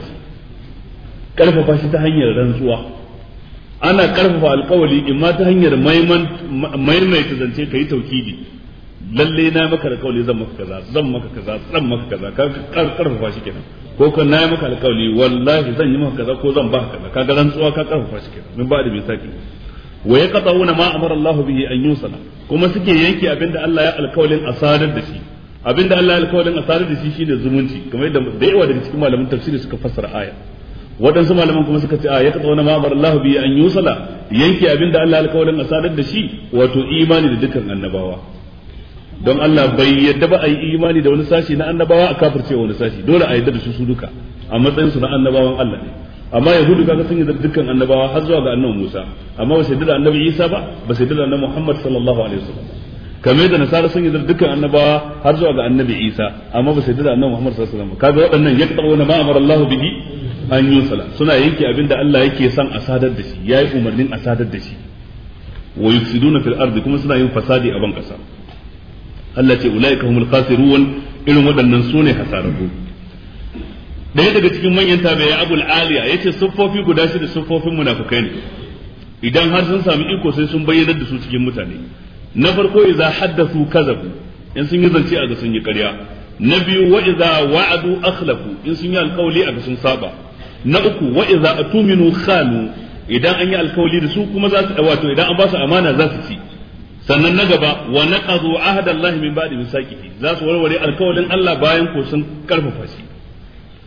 shi ta hanyar rantsuwa. Ana karfafa alkawali imma ta hanyar maimaita zance kai taukidi, lalle na maka alkawali zan maka kaza zan maka kaza zan maka kaza, ka karfafa shi kenan. Ko kan na yi maka alkawali wallahi zan yi maka kaza ko zan baka kaza, kaga rantsuwa ka karfafa shi kenan min ba'di misaki. Wa yaqta'una ma amara Allah bihi an yusala, kuma suke yanke abinda Allah ya alkawalin asadar da shi. Abinda Allah ya alkawalin asadar da shi shine zumunci, kamar yadda da yawa daga cikin malaman tafsiri suka fassara aya. Waɗansu malaman kuma suka ce a ya katsa wani ma'amar Allah biyu an yusala, yanke abin da Allah alkawarin asadar da shi wato imani da dukkan annabawa. Don Allah bai yadda ba a yi imani da wani sashi na annabawa a kafirce wani sashi, dole a yadda da su duka a matsayin su na annabawan Allah ne. Amma yahudu kaga sun yadda dukkan annabawa har zuwa ga annabi Musa, amma ba su yadda da annabi Isa ba su yadda da annabi Muhammad sallallahu alaihi wasallam. Kamar da nasara sun yadda dukkan annabawa har zuwa ga annabi Isa, amma ba su yadda da annabi Muhammad sallallahu alaihi wasallam. Kaga waɗannan ya katsa wani ma'amar Allah bihi an yi sala, suna yanke abin da Allah yake son a sadar da shi, yayi umarnin a sadar da shi. Wa yufsiduna fil ardi, kuma suna yin fasadi a ban kasa. Allah ce ulaika humul khasirun, irin waɗannan sune hasararru. Daya daga cikin manyan tabi'ai Abul Aliya yace siffofi guda shida siffofin munafikai ne, idan har sun sami iko sai sun bayyana da su cikin mutane. Na farko idza haddathu kazabu, in sun yi zance a ga sun yi ƙarya. Na biyu wa idza wa'adu akhlafu, in sun yi alƙawli a ga sun saba. Na uku wa idza atuminu khanu, idan an yi alkawali da su kuma za su wato idan an ba su amana za su ci. Sannan na gaba wa naqadu ahda Allah min ba'di misaqihi, za su warware alkawalin Allah bayan ko sun karfafa shi.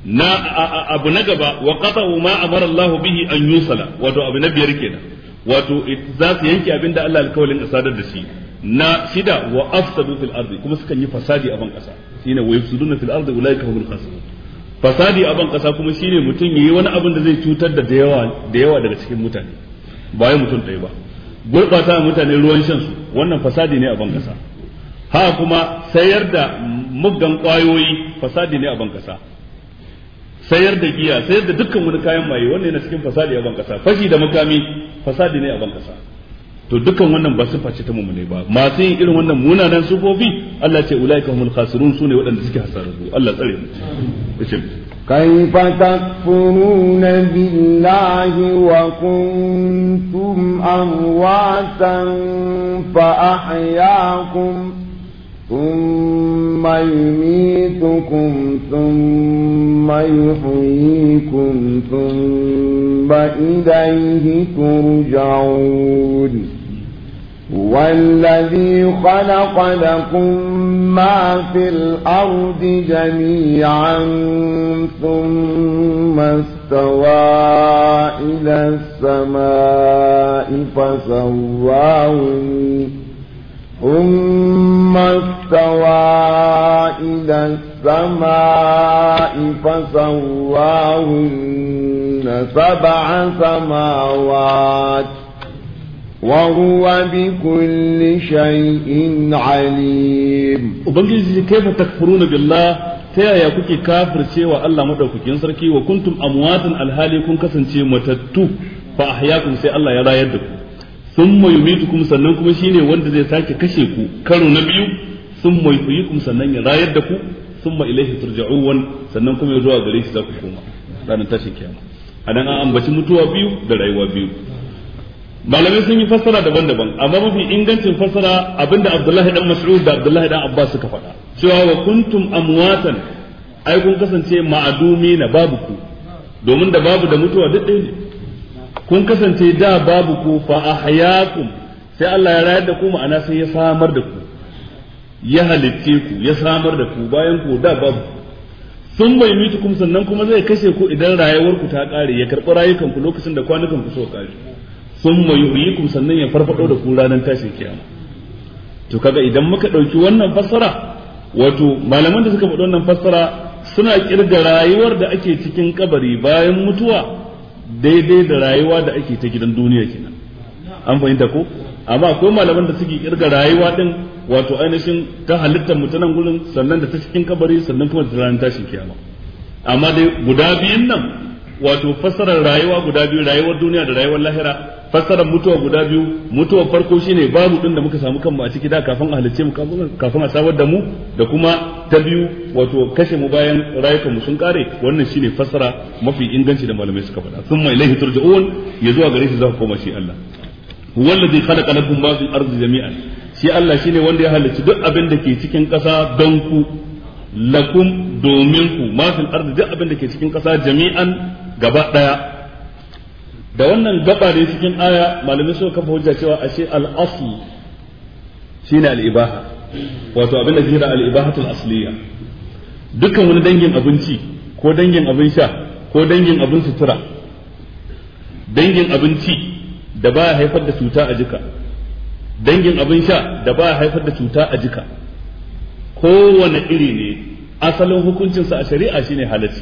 na abu na gaba wa qata'u ma amara Allah bihi an yusala wato abu na biyar kenan wato za su yanke abinda Allah alkawalin asadar da shi na shida wa afsadu fil ardi kuma sukan yi fasadi a ban kasa shine wa yufsiduna fil ardi ulaika humul khasirun fasadi a ban kasa kuma shine mutum yayi wani abin da zai cutar da yawa daga cikin mutane ba ya mutum ɗaya ba gurbata mutane ruwan shan su wannan fasadi ne a ban kasa ha kuma sayar da muggan kwayoyi fasadi ne a ban kasa sayar da giya sayar da dukkan wani kayan maye wannan yana cikin fasadi a ban kasa fashi da makami fasadi ne a ban kasa to dukkan wannan ba sifa ce ta mummune ba masu yin irin wannan munanan sufofi Allah ce ulaika humul khasirun sune waɗanda suke hasararru Allah tsare mu كيف تكفرون بالله وكنتم أمواتا فأحياكم ثم يميتكم ثم يحييكم ثم إليه ترجعون والذي خلق لكم ما في الأرض جميعا ثم استوى إلى السماء فسواهن سبع سماوات وهو بكل شيء عليم ubangiji kaifa takfuruna billah ta yaya kuke kafirce wa Allah madaukakin sarki wa kuntum amwatan alhali kun kasance matattu fa ahyaakum sai Allah ya rayar da ku thumma yumitukum sannan kuma shine wanda zai sake kashe ku karo na biyu thumma yuhyikum sannan ya rayar da ku thumma ilayhi turja'un sannan kuma ya zuwa gare shi za ku koma ranar tashin kiyama anan an ambaci mutuwa biyu da rayuwa biyu malamai sun yi fassara daban-daban amma mafi ingancin fassara abinda Abdullahi dan Mas'ud da Abdullahi dan Abbas suka faɗa cewa wa kuntum amwatan ai kun kasance ma'adumi na babu ku domin da babu da mutuwa duk ɗaya ne kun kasance da babu ku fa ahyaakum sai Allah ya rayar da ku ma'ana sai ya samar da ku ya halitte ku ya samar da ku bayan ku da babu sun bai mitukum sannan kuma zai kashe ku idan rayuwar ku ta kare ya karɓi rayukan ku lokacin da kwanukan ku so kare sun mai yuhyikum sannan ya farfado da ku ranar tashin kiyama to kaga idan muka dauki wannan fassara wato malaman da suka faɗi wannan fassara suna kirga rayuwar da ake cikin kabari bayan mutuwa daidai da rayuwa da ake ta gidan duniya kenan an fahimta ko amma akwai malaman da suke kirga rayuwa din wato ainihin ta halittar mutanen gurin sannan da ta cikin kabari sannan kuma da ranar tashin kiyama amma dai guda biyun nan wato fassarar rayuwa guda biyu rayuwar duniya da rayuwar lahira fassarar mutuwa guda biyu mutuwar farko shine babu din da muka samu kanmu a ciki da kafin a halicce mu kafin a samar da mu da kuma ta biyu wato kashe mu bayan rayukan mu sun kare wannan shine fassara mafi inganci da malamai suka faɗa thumma ilaihi turja'un ya zuwa gare shi za ku koma shi Allah wallazi khalaqa lakum ma fil ardi jami'an shi Allah shine wanda ya halicci duk abin da ke cikin ƙasa don ku lakum domin ku ma fil ardi duk abin da ke cikin ƙasa jami'an gaba daya da wannan gaba da cikin aya malamai suka kafa hujja cewa ashe al-asl shine al-ibaha wato abin da ke da al-ibahatul asliya dukkan wani dangin abinci ko dangin abin sha ko dangin abin sutura dangin abinci da baya haifar da cuta a jika dangin abin sha da baya haifar da cuta a jika kowane iri ne asalin hukuncinsa a shari'a shine halacci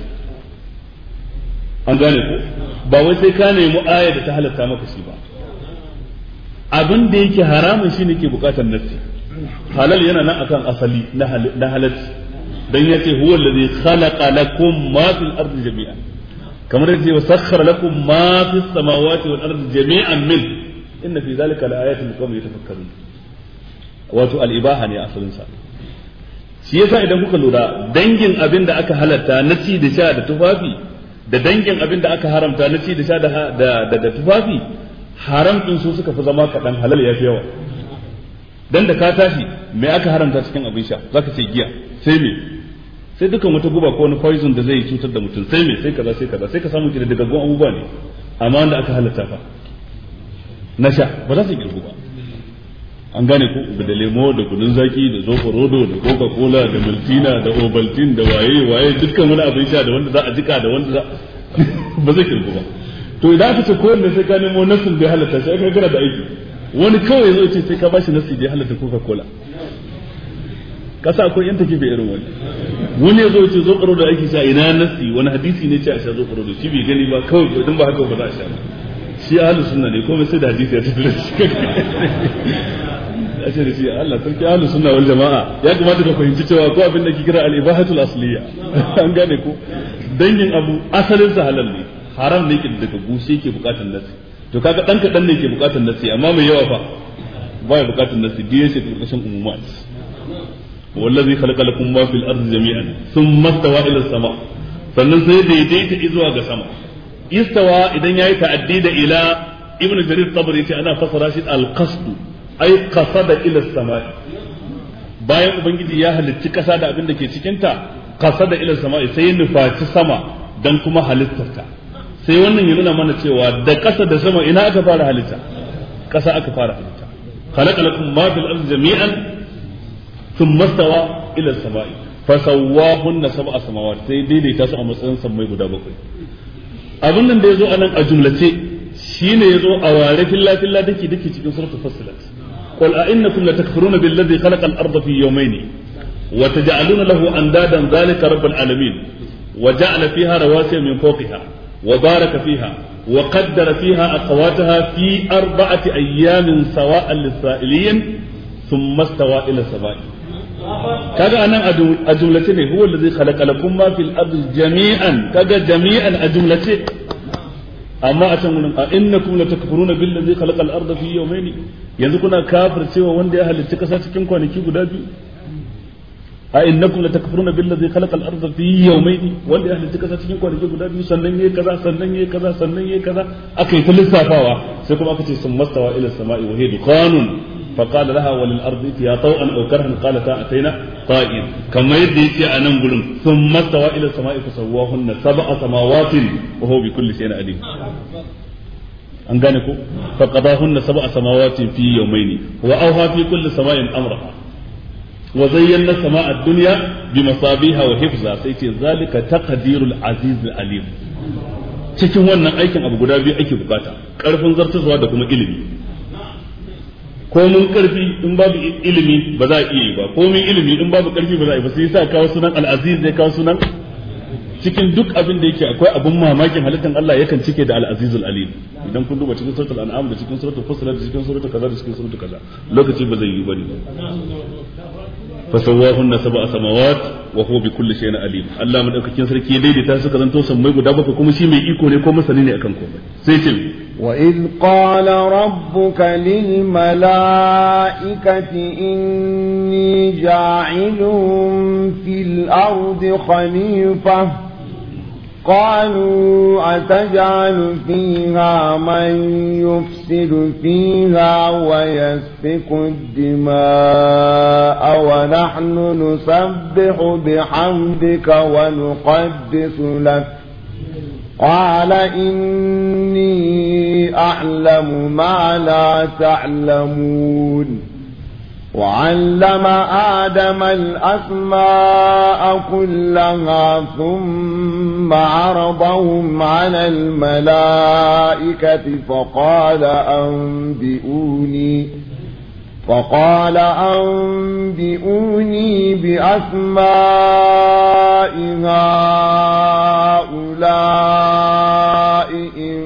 an gane ko ba wai sai ka nemi aya da ta halatta maka shi ba abin da yake haramun shine ke bukatar nassi halal yana nan akan asali na halacci dan yace huwa allazi khalaqa lakum ma fil ardi jami'an kamar yace wa sakhkhara lakum ma fis samawati wal ardi jami'an min inna fi zalika laayatin liqawmin yatafakkarun wato al-ibaha ne asalin sa shi yasa idan kuka lura dangin abin da aka halatta na ci da sha da tufafi da dangin abin da aka haramta na ci da sha da tufafi haram din su suka fi zama kaɗan halal ya fi yawa dan da ka tashi me aka haramta cikin abin sha zaka ce giya sai me sai dukan wata guba ko wani poison da zai cutar da mutum sai me sai kaza sai ka samu kida daga gon abubuwa ne amma wanda aka halatta fa na sha ba za su girgu ba an gane ko da lemo da kunun zaki da zoforodo da coca cola da maltina da ovaltine da waye dukkan wani abin sha da wanda za a jika da wanda za ba zai kirgu ba to idan aka ce kowanne sai ka nemo nasin da halatta sai ka gara da aiki wani kawai zai ce sai ka bashi nasi da halatta coca cola kasa akwai yan take bai irin wani ya zo ce zokaro da ake sha ina nasi wani hadisi ne ce a sha zokaro da shi bai gani ba kawai idan ba haka ba za a sha shi ahlus sunna ne komai sai da hadisi ya tafi da shi a ce da shi Allah sarki ahlus sunna wal jama'a ya kamata ka fahimci cewa ko abin da ke kira al-ibahatul asliya an gane ko dangin abu asalin sa halal ne haram ne ke daga gushe ke bukatar nasi to kaga dan kadan ne ke bukatar nasi amma mai yawa fa ba ya bukatar nasi diye shi karkashin umumat wallazi khalaqa lakum ma fil ardi jami'an thumma stawa ila as-sama sannan sai daidaita zuwa ga sama istawa idan yayi ta'addi da ila ibnu jarir tabari ce ana fasara shi al-qasd ay qasada ila as-sama bayan ubangiji ya halicci kasa da abin da ke cikin ta qasada ila as-sama sai nufaci sama dan kuma halittarta sai wannan ya nuna mana cewa da kasa da sama ina aka fara halitta kasa aka fara halitta khalaqa lakum ma fil ardi jami'an thumma istawa ila as-sama'i fasawwahunna sab'a samawat sai daidaita su a matsayin sammai guda bakwai abin nan da yazo anan a jumlace shine yazo a ware filla dake cikin suratul fussilat qul a innakum latakfuruna billadhi khalaqa al-ardha fi yawmayn wa taj'aluna lahu andadan dhalika rabbul alamin wa ja'ala fiha rawasiya min fawqiha wa baraka fiha wa qaddara fiha aqwataha fi arba'ati ayyamin sawa'an lis-sa'ilin thumma istawa ila as-sama'i kaga anan a jumlace ne huwa allazi khalaqa lakum ma fil ardi jami'an kaga jami'an a jumlace amma a can wurin a innakum latakfuruna billazi khalaqa al-arda fi yawmayn yanzu kuna kafircewa wanda ya halitta kasa cikin kwanaki guda biyu a innakum latakfuruna billazi khalaqa al-arda fi yawmayn wanda ya halitta kasa cikin kwanaki guda biyu sannan yayi kaza akai ta lissafawa sai kuma aka ce sun mastawa ila as-sama'i wa hiya dukanun فقال لها وللأرض ائتيا طوعا أو كرها قالتا أتينا طائعين كما يدي أنا نقول ثم استوى إلى السماء فسواهن سبع سماوات وهو بكل شيء عليم an gane ko faqadahunna sab'a samawati fi yawmayn wa awha fi kulli sama'in amraha wa zayyana sama'a ad-dunya bimasabiha wa hifza sai ce zalika taqdirul aziz alim cikin wannan aikin abu guda biyu ake bukata karfin zartaswa da kuma ilimi ko mun karfi in babu ilimi ba za a iya yi ba ko mun ilimi in babu karfi ba za a yi ba sai yasa kawo sunan al-aziz zai kawo sunan cikin duk abin da yake akwai abin mamakin halittar Allah yakan cike da al-azizul alim idan kun duba cikin suratul an'am da cikin suratul fussilat da cikin suratul kaza da cikin suratul kaza lokaci ba zai yi bane fasawahunna sab'a samawat wa huwa bi kulli shay'in alim Allah madaukakin sarki ya daidaita suka zanto sammai guda bakwai kuma shi mai iko ne ko masani ne akan komai sai ce وإذ قال ربك للملائكة إني جاعل في الأرض خليفة قالوا أتجعل فيها من يفسد فيها ويسفك الدماء ونحن نسبح بحمدك ونقدس لك قال إني أعلم ما لا تعلمون وعلم آدم الأسماء كلها ثم عرضهم على الملائكة فقال أنبئوني بأسماء هؤلاء إن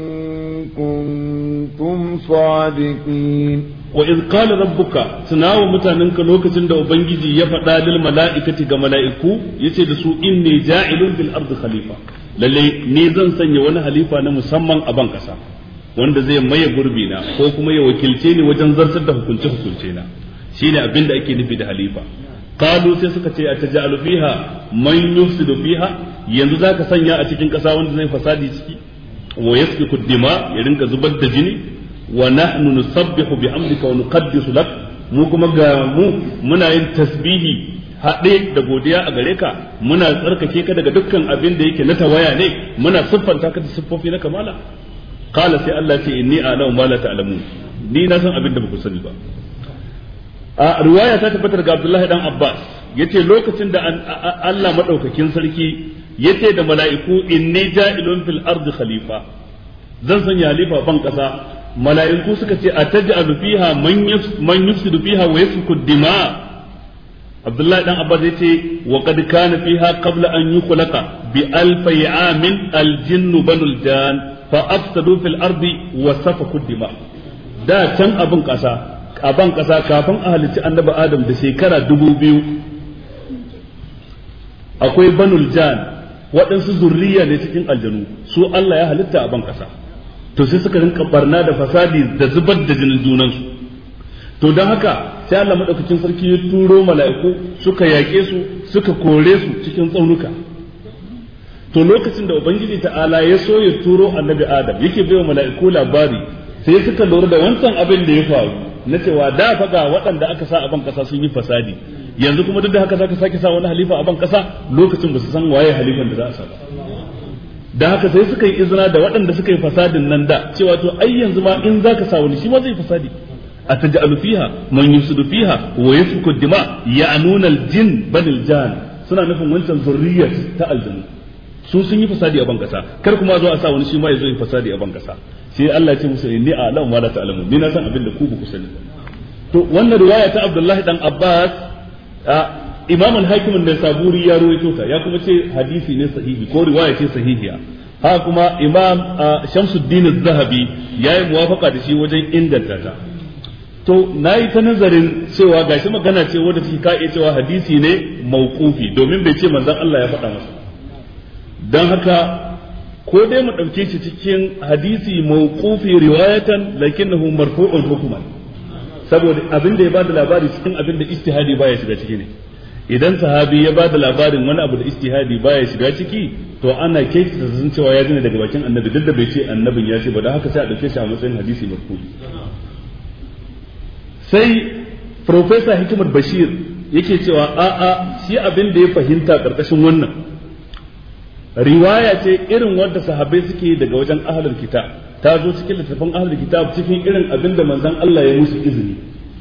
كنتم صادقين وإذ قال ربك تناو متاننك لوكacin da ubangiji ya faɗa lil mala'ikati ga mala'iku yace da su inni ja'ilun fil ardi khalifa lalle ni zan sanya wani halifa na musamman a ban kasa wanda zai maye gurbi na ko kuma ya wakilce ni wajen zartar da hukunce na shine abin da ake nufi da halifa qalu sai suka ce atajalu fiha man yufsidu fiha yanzu zaka sanya a cikin kasa wanda zai fasadi ciki wa yasfiku dima ya rinka zubar da jini wa nahnu nusabbihu bihamdika wa nuqaddisu lak mu kuma ga muna yin tasbihi haɗe da godiya a gare ka muna tsarkake ka daga dukkan abin da yake na tawaya ne muna siffanta ka da siffofi na kamala qala sai Allah ce inni a'lamu ma la ta'lamun ni na san abin da baku sani ba a riwaya ta tabbatar ga Abdullahi dan Abbas yace lokacin da Allah madaukakin sarki yace da mala'iku inni ja'ilun fil ardi khalifa zan sanya halifa ban kasa mala'iku suka ce ataj'alu fiha man yufsidu fiha wa yasfiku dima Abdullahi dan Abbas yace wa qad kana fiha qabla an yukhlaqa bi alfi amin al-jinn banul jan fa afsadu fil ardi wa safaku dima da can abin kasa a ban kasa kafin a halicci annabi Adam da shekara 2000 akwai banul jan waɗansu zurriya ne cikin aljanu su Allah ya halitta a ban kasa to sai suka rinka barna da fasadi da zubar da jinin junansu to don haka sai Allah madaukakin sarki ya turo mala'iku suka yaƙe su suka kore su cikin tsaunuka to lokacin da ubangiji ta'ala ya so ya turo annabi Adam yake bai wa mala'iku labari sai suka lura da wancan abin da ya faru na cewa da fa ga waɗanda aka sa a ban kasa sun yi fasadi yanzu kuma duk da haka zaka sake sa wani halifa a ban kasa lokacin ba su san waye halifan da za a sa ba da haka sai suka yi izina da waɗanda suka yi fasadin nan da cewa to ai yanzu ma in zaka sa wani shi ma zai fasadi ataj'alu fiha man yufsidu fiha wa yasfiku dima ya'nuna al-jin banil jan suna nufin wancan zurriyar ta aljanu su sun yi fasadi a ban kasa kar kuma zo a sa wani shi ma ya zo yi fasadi a ban kasa sai Allah ya ce musu inni a'lamu ma la ta'lamun ni na san abin da ku ba ku sani to wannan riwaya ta Abdullahi dan Abbas Imam al-Hakim an-Nasaburi ya rawaito ta ya kuma ce hadisi ne sahihi ko riwaya ce sahihiya ha kuma Imam Shamsuddin az-Zahabi yayi muwafaqa da shi wajen inganta ta to nayi ta nazarin cewa gashi magana ce wanda take ka iya cewa hadisi ne mauqufi domin bai ce manzon Allah ya faɗa masa dan haka ko dai mu dauke shi cikin hadisi mauqufi riwayatan lakinnahu marfu'un hukman saboda abin da ya bada labari cikin abin da ijtihadi baya shiga ciki ne idan sahabi ya bada labarin wani abu da ijtihadi baya shiga ciki to ana kai da sun cewa ya gane daga bakin annabi duk da bai ce annabin ya ce ba dan haka sai a dauke shi a matsayin hadisi marfu'i sai professor Hikmat Bashir yake cewa a'a shi abin da ya fahimta karkashin wannan riwaya ce irin wanda sahabbai suke daga wajen ahlul kitab ta zo cikin littafin ahlul kitab cikin irin abin da manzon Allah ya musu izini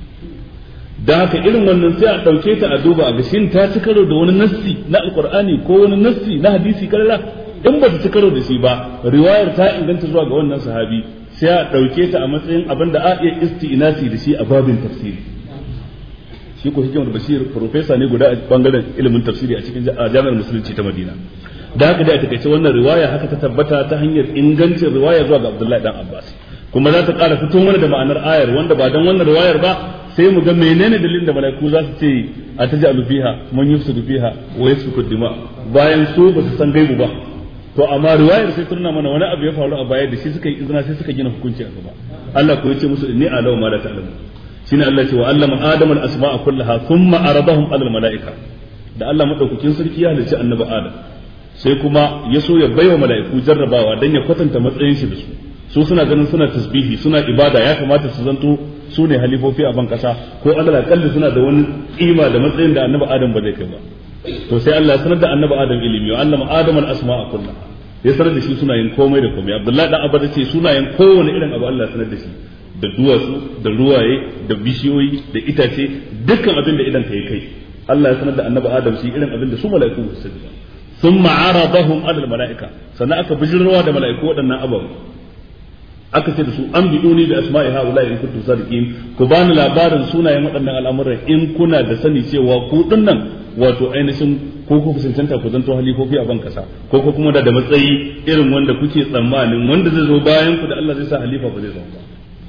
da haka irin wannan sai a dauke ta a duba a ga shin ta ci karo da wani nassi na alqur'ani ko wani nassi na hadisi kalla in ba ta ci karo da shi ba riwayar ta inganta zuwa ga wannan sahabi sai a dauke ta a matsayin abin da a iya isti'nasi da shi a babin tafsiri shi ko Hikmat Bashir professor ne guda a bangaren ilimin tafsiri a cikin jami'ar musulunci ta Madina da haka dai a takaice wannan riwaya haka ta tabbata ta hanyar ingancin riwaya zuwa ga Abdullahi dan Abbas kuma za ta ƙara fito mana da ma'anar ayar wanda ba dan wannan riwayar ba sai mu ga menene dalilin da malaiku za su ce atajalu fiha man yufsidu fiha wa yasfiku dima bayan su ba su san gaibu ba to amma riwayar sai turna mana wani abu ya faru a baya da shi suka yi izina sai suka gina hukunci a gaba Allah ko yace musu inni a'lamu ma la ta'lamu shine Allah ce wa allama adama al-asma'a kullaha thumma aradahum 'ala al-mala'ika da Allah madaukakin sarki ya halicci annabi Adam sai kuma ya so ya baiwa mala'iku jarrabawa dan ya kwatanta matsayin shi da su suna ganin suna tasbihi suna ibada ya kamata su zanto su ne halifofi a ban kasa ko Allah kalli suna da wani kima da matsayin da annabi Adam ba zai kai ba to sai Allah ya sanar da annabi Adam ilimi wa allama Adam al-asma'a kullaha ya sanar da shi sunayen komai da komai Abdullahi dan Abba ce sunayen kowane irin abu Allah ya sanar da shi da duwatsu da ruwaye da bishiyoyi da itace dukkan abin da idan kai kai Allah ya sanar da annabi Adam shi irin abin da su mala'iku ba su sani ba ثم عرضهم على الملائكه sannan aka bijirwa da mala'iku waɗannan ababu aka ce da su an biduni da asma'i haula in kuntum sadiqin ku bani labarin sunayen waɗannan al'amuran in kuna da sani cewa ku dinnan wato ainihin ko ku kusantanta ku zanto halifofi a ban kasa ko kuma da matsayi irin wanda kuke tsammanin wanda zai zo bayan ku da Allah zai sa halifa ba zai zama ba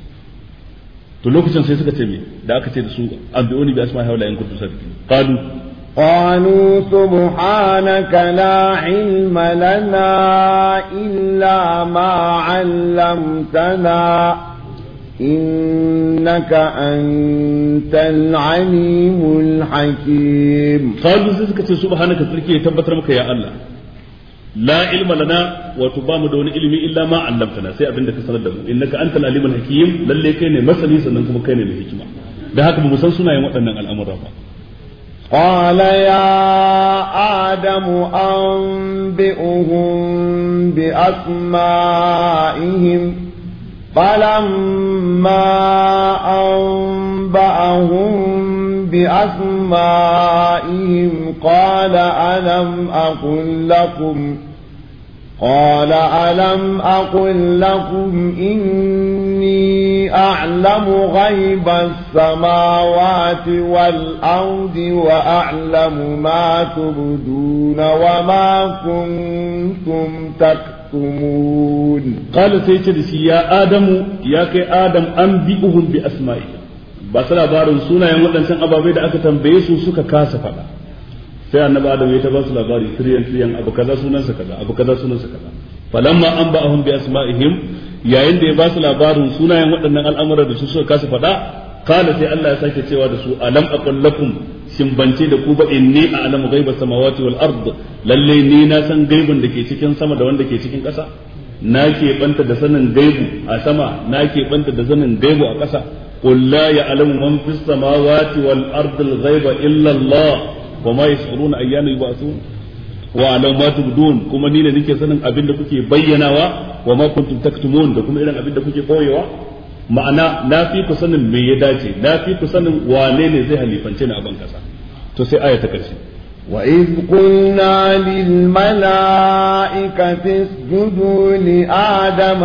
to lokacin sai suka ce me da aka ce da su an biduni bi asma'i haula in kuntum sadiqin قالوا سبحانك لا علم لنا إلا ما علمتنا إنك أنت العليم الحكيم قالوا سبحانك تركي تبتر مك يا الله لا علم لنا وتبام دون علمي إلا ما علمتنا سي أبنك سندم إنك أنت العليم الحكيم للي كيني مسلي سننكم كيني الحكمة ده هكذا مسلسنا يوم الأمر رفع قال يا آدم أنبئهم بأسمائهم فلما أنبأهم بأسمائهم قال ألم أقل لكم إني أعلم غيب السماوات والأرض وأعلم ما تبدون وما كنتم تكتمون. قال سيدي يا آدم يا كي آدم أنبئهم بأسمائهم ba su labarin sunayen waɗancan ababai da aka tambaye su suka kasa faɗa sai annabi adam ya ta ba su labari tiriyan abu kaza sunansa kaza abu kaza sunansa kaza falamma anba'ahum bi asma'ihim yayin da ya ba su labarin sunayen waɗannan al'amuran da su suka kasa faɗa kana sai Allah ya sake cewa da su alam aqul lakum shin bance da ku ba inni a'lamu ghaiba samawati wal ard lalle ni na san gaibin da ke cikin sama da wanda ke cikin ƙasa na ke banta da sanin gaibu a sama na ke banta da sanin gaibu a ƙasa قل لا يعلم من في السماوات والأرض الغيب إلا الله وما يشعرون أيان يبعثون وعلم ما تبدون كما نينا نكي سنن أبين دكوكي بيناوا وما كنتم تكتمون دكما إلان أبين دكوكي قويوا ma'ana na fi ku sanin me ya dace na fi ku sanin wane ne zai halifance ni a ban kasa to sai aya ta karshe وإذ قلنا للملائكة اسجدوا لآدم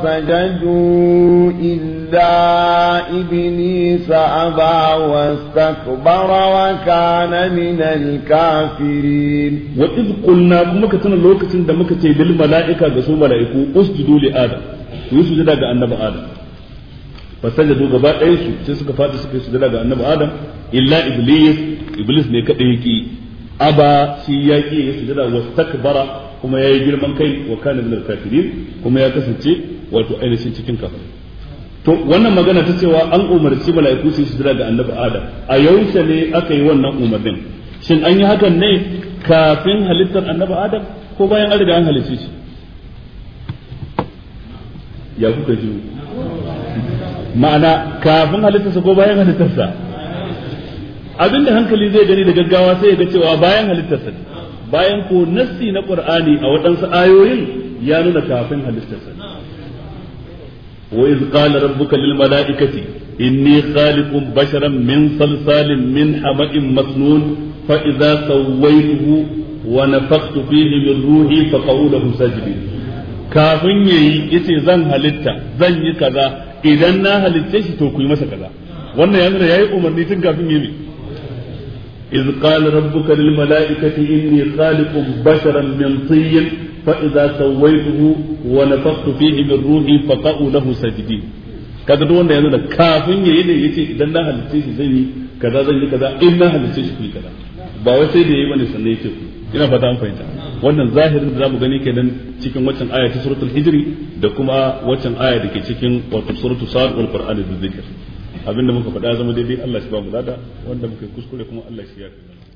فسجدوا إلا إبليس أبى واستكبر وكان من الكافرين. وإذ قلنا كما كتنا لوكة دمكة للملائكة قسوا ملائكة اسجدوا لآدم ويسجد النبي آدم فسجدوا غباء أيسو سيسك فاتس سجد النبي آدم إلا إبليس نكتهكي aba shi ya ƙi ya sujada wastakbara kuma ya yi girman kai wa kana minal kafirin kuma ya kasance wato ainihin cikin kafir. To wannan magana ta cewa an umarci mala'iku su sujada ga annabi Adam a yaushe ne aka yi wannan umarnin shin an yi hakan ne kafin halittar annabi Adam ko bayan an riga an halicce shi ya kuka ji ma'ana kafin halittarsa ko bayan halittarsa abinda hankali zai gani da gaggawa sai ya ga cewa bayan halittarsa bayan ko nassi na Qur'ani a waɗansu ayoyin ya nuna kafin halittarsa wa iz qala rabbuka lil mala'ikati inni khaliqun basharan min salsalin min hama'in masnun fa idza sawaytuhu wa nafakhtu fihi min ruhi fa qawluhu sajidin kafin yayi yace zan halitta zan yi kaza idan na halitte shi to ku yi masa kaza wannan ya nuna yayi umarni tun kafin yayi إذ قال ربك للملائكة إني خالق بشرا من طين فإذا سويته ونفخت فيه من روحي فقعوا له ساجدين kaga duk wanda yanzu da kafin yayi ne yace idan na halice shi zan yi kaza zan yi kaza in na halice shi ku yi kaza ba wai sai da yayi bane sannan yake ku ina fata an fahimta wannan zahirin da zamu gani kenan cikin waccan aya ta suratul hijri da kuma waccan aya da ke cikin wato suratul sad wal qur'ani dhikr abinda muka faɗa zama daidai Allah shi ba mu lada wanda muka kuskure kuma Allah shi ya fi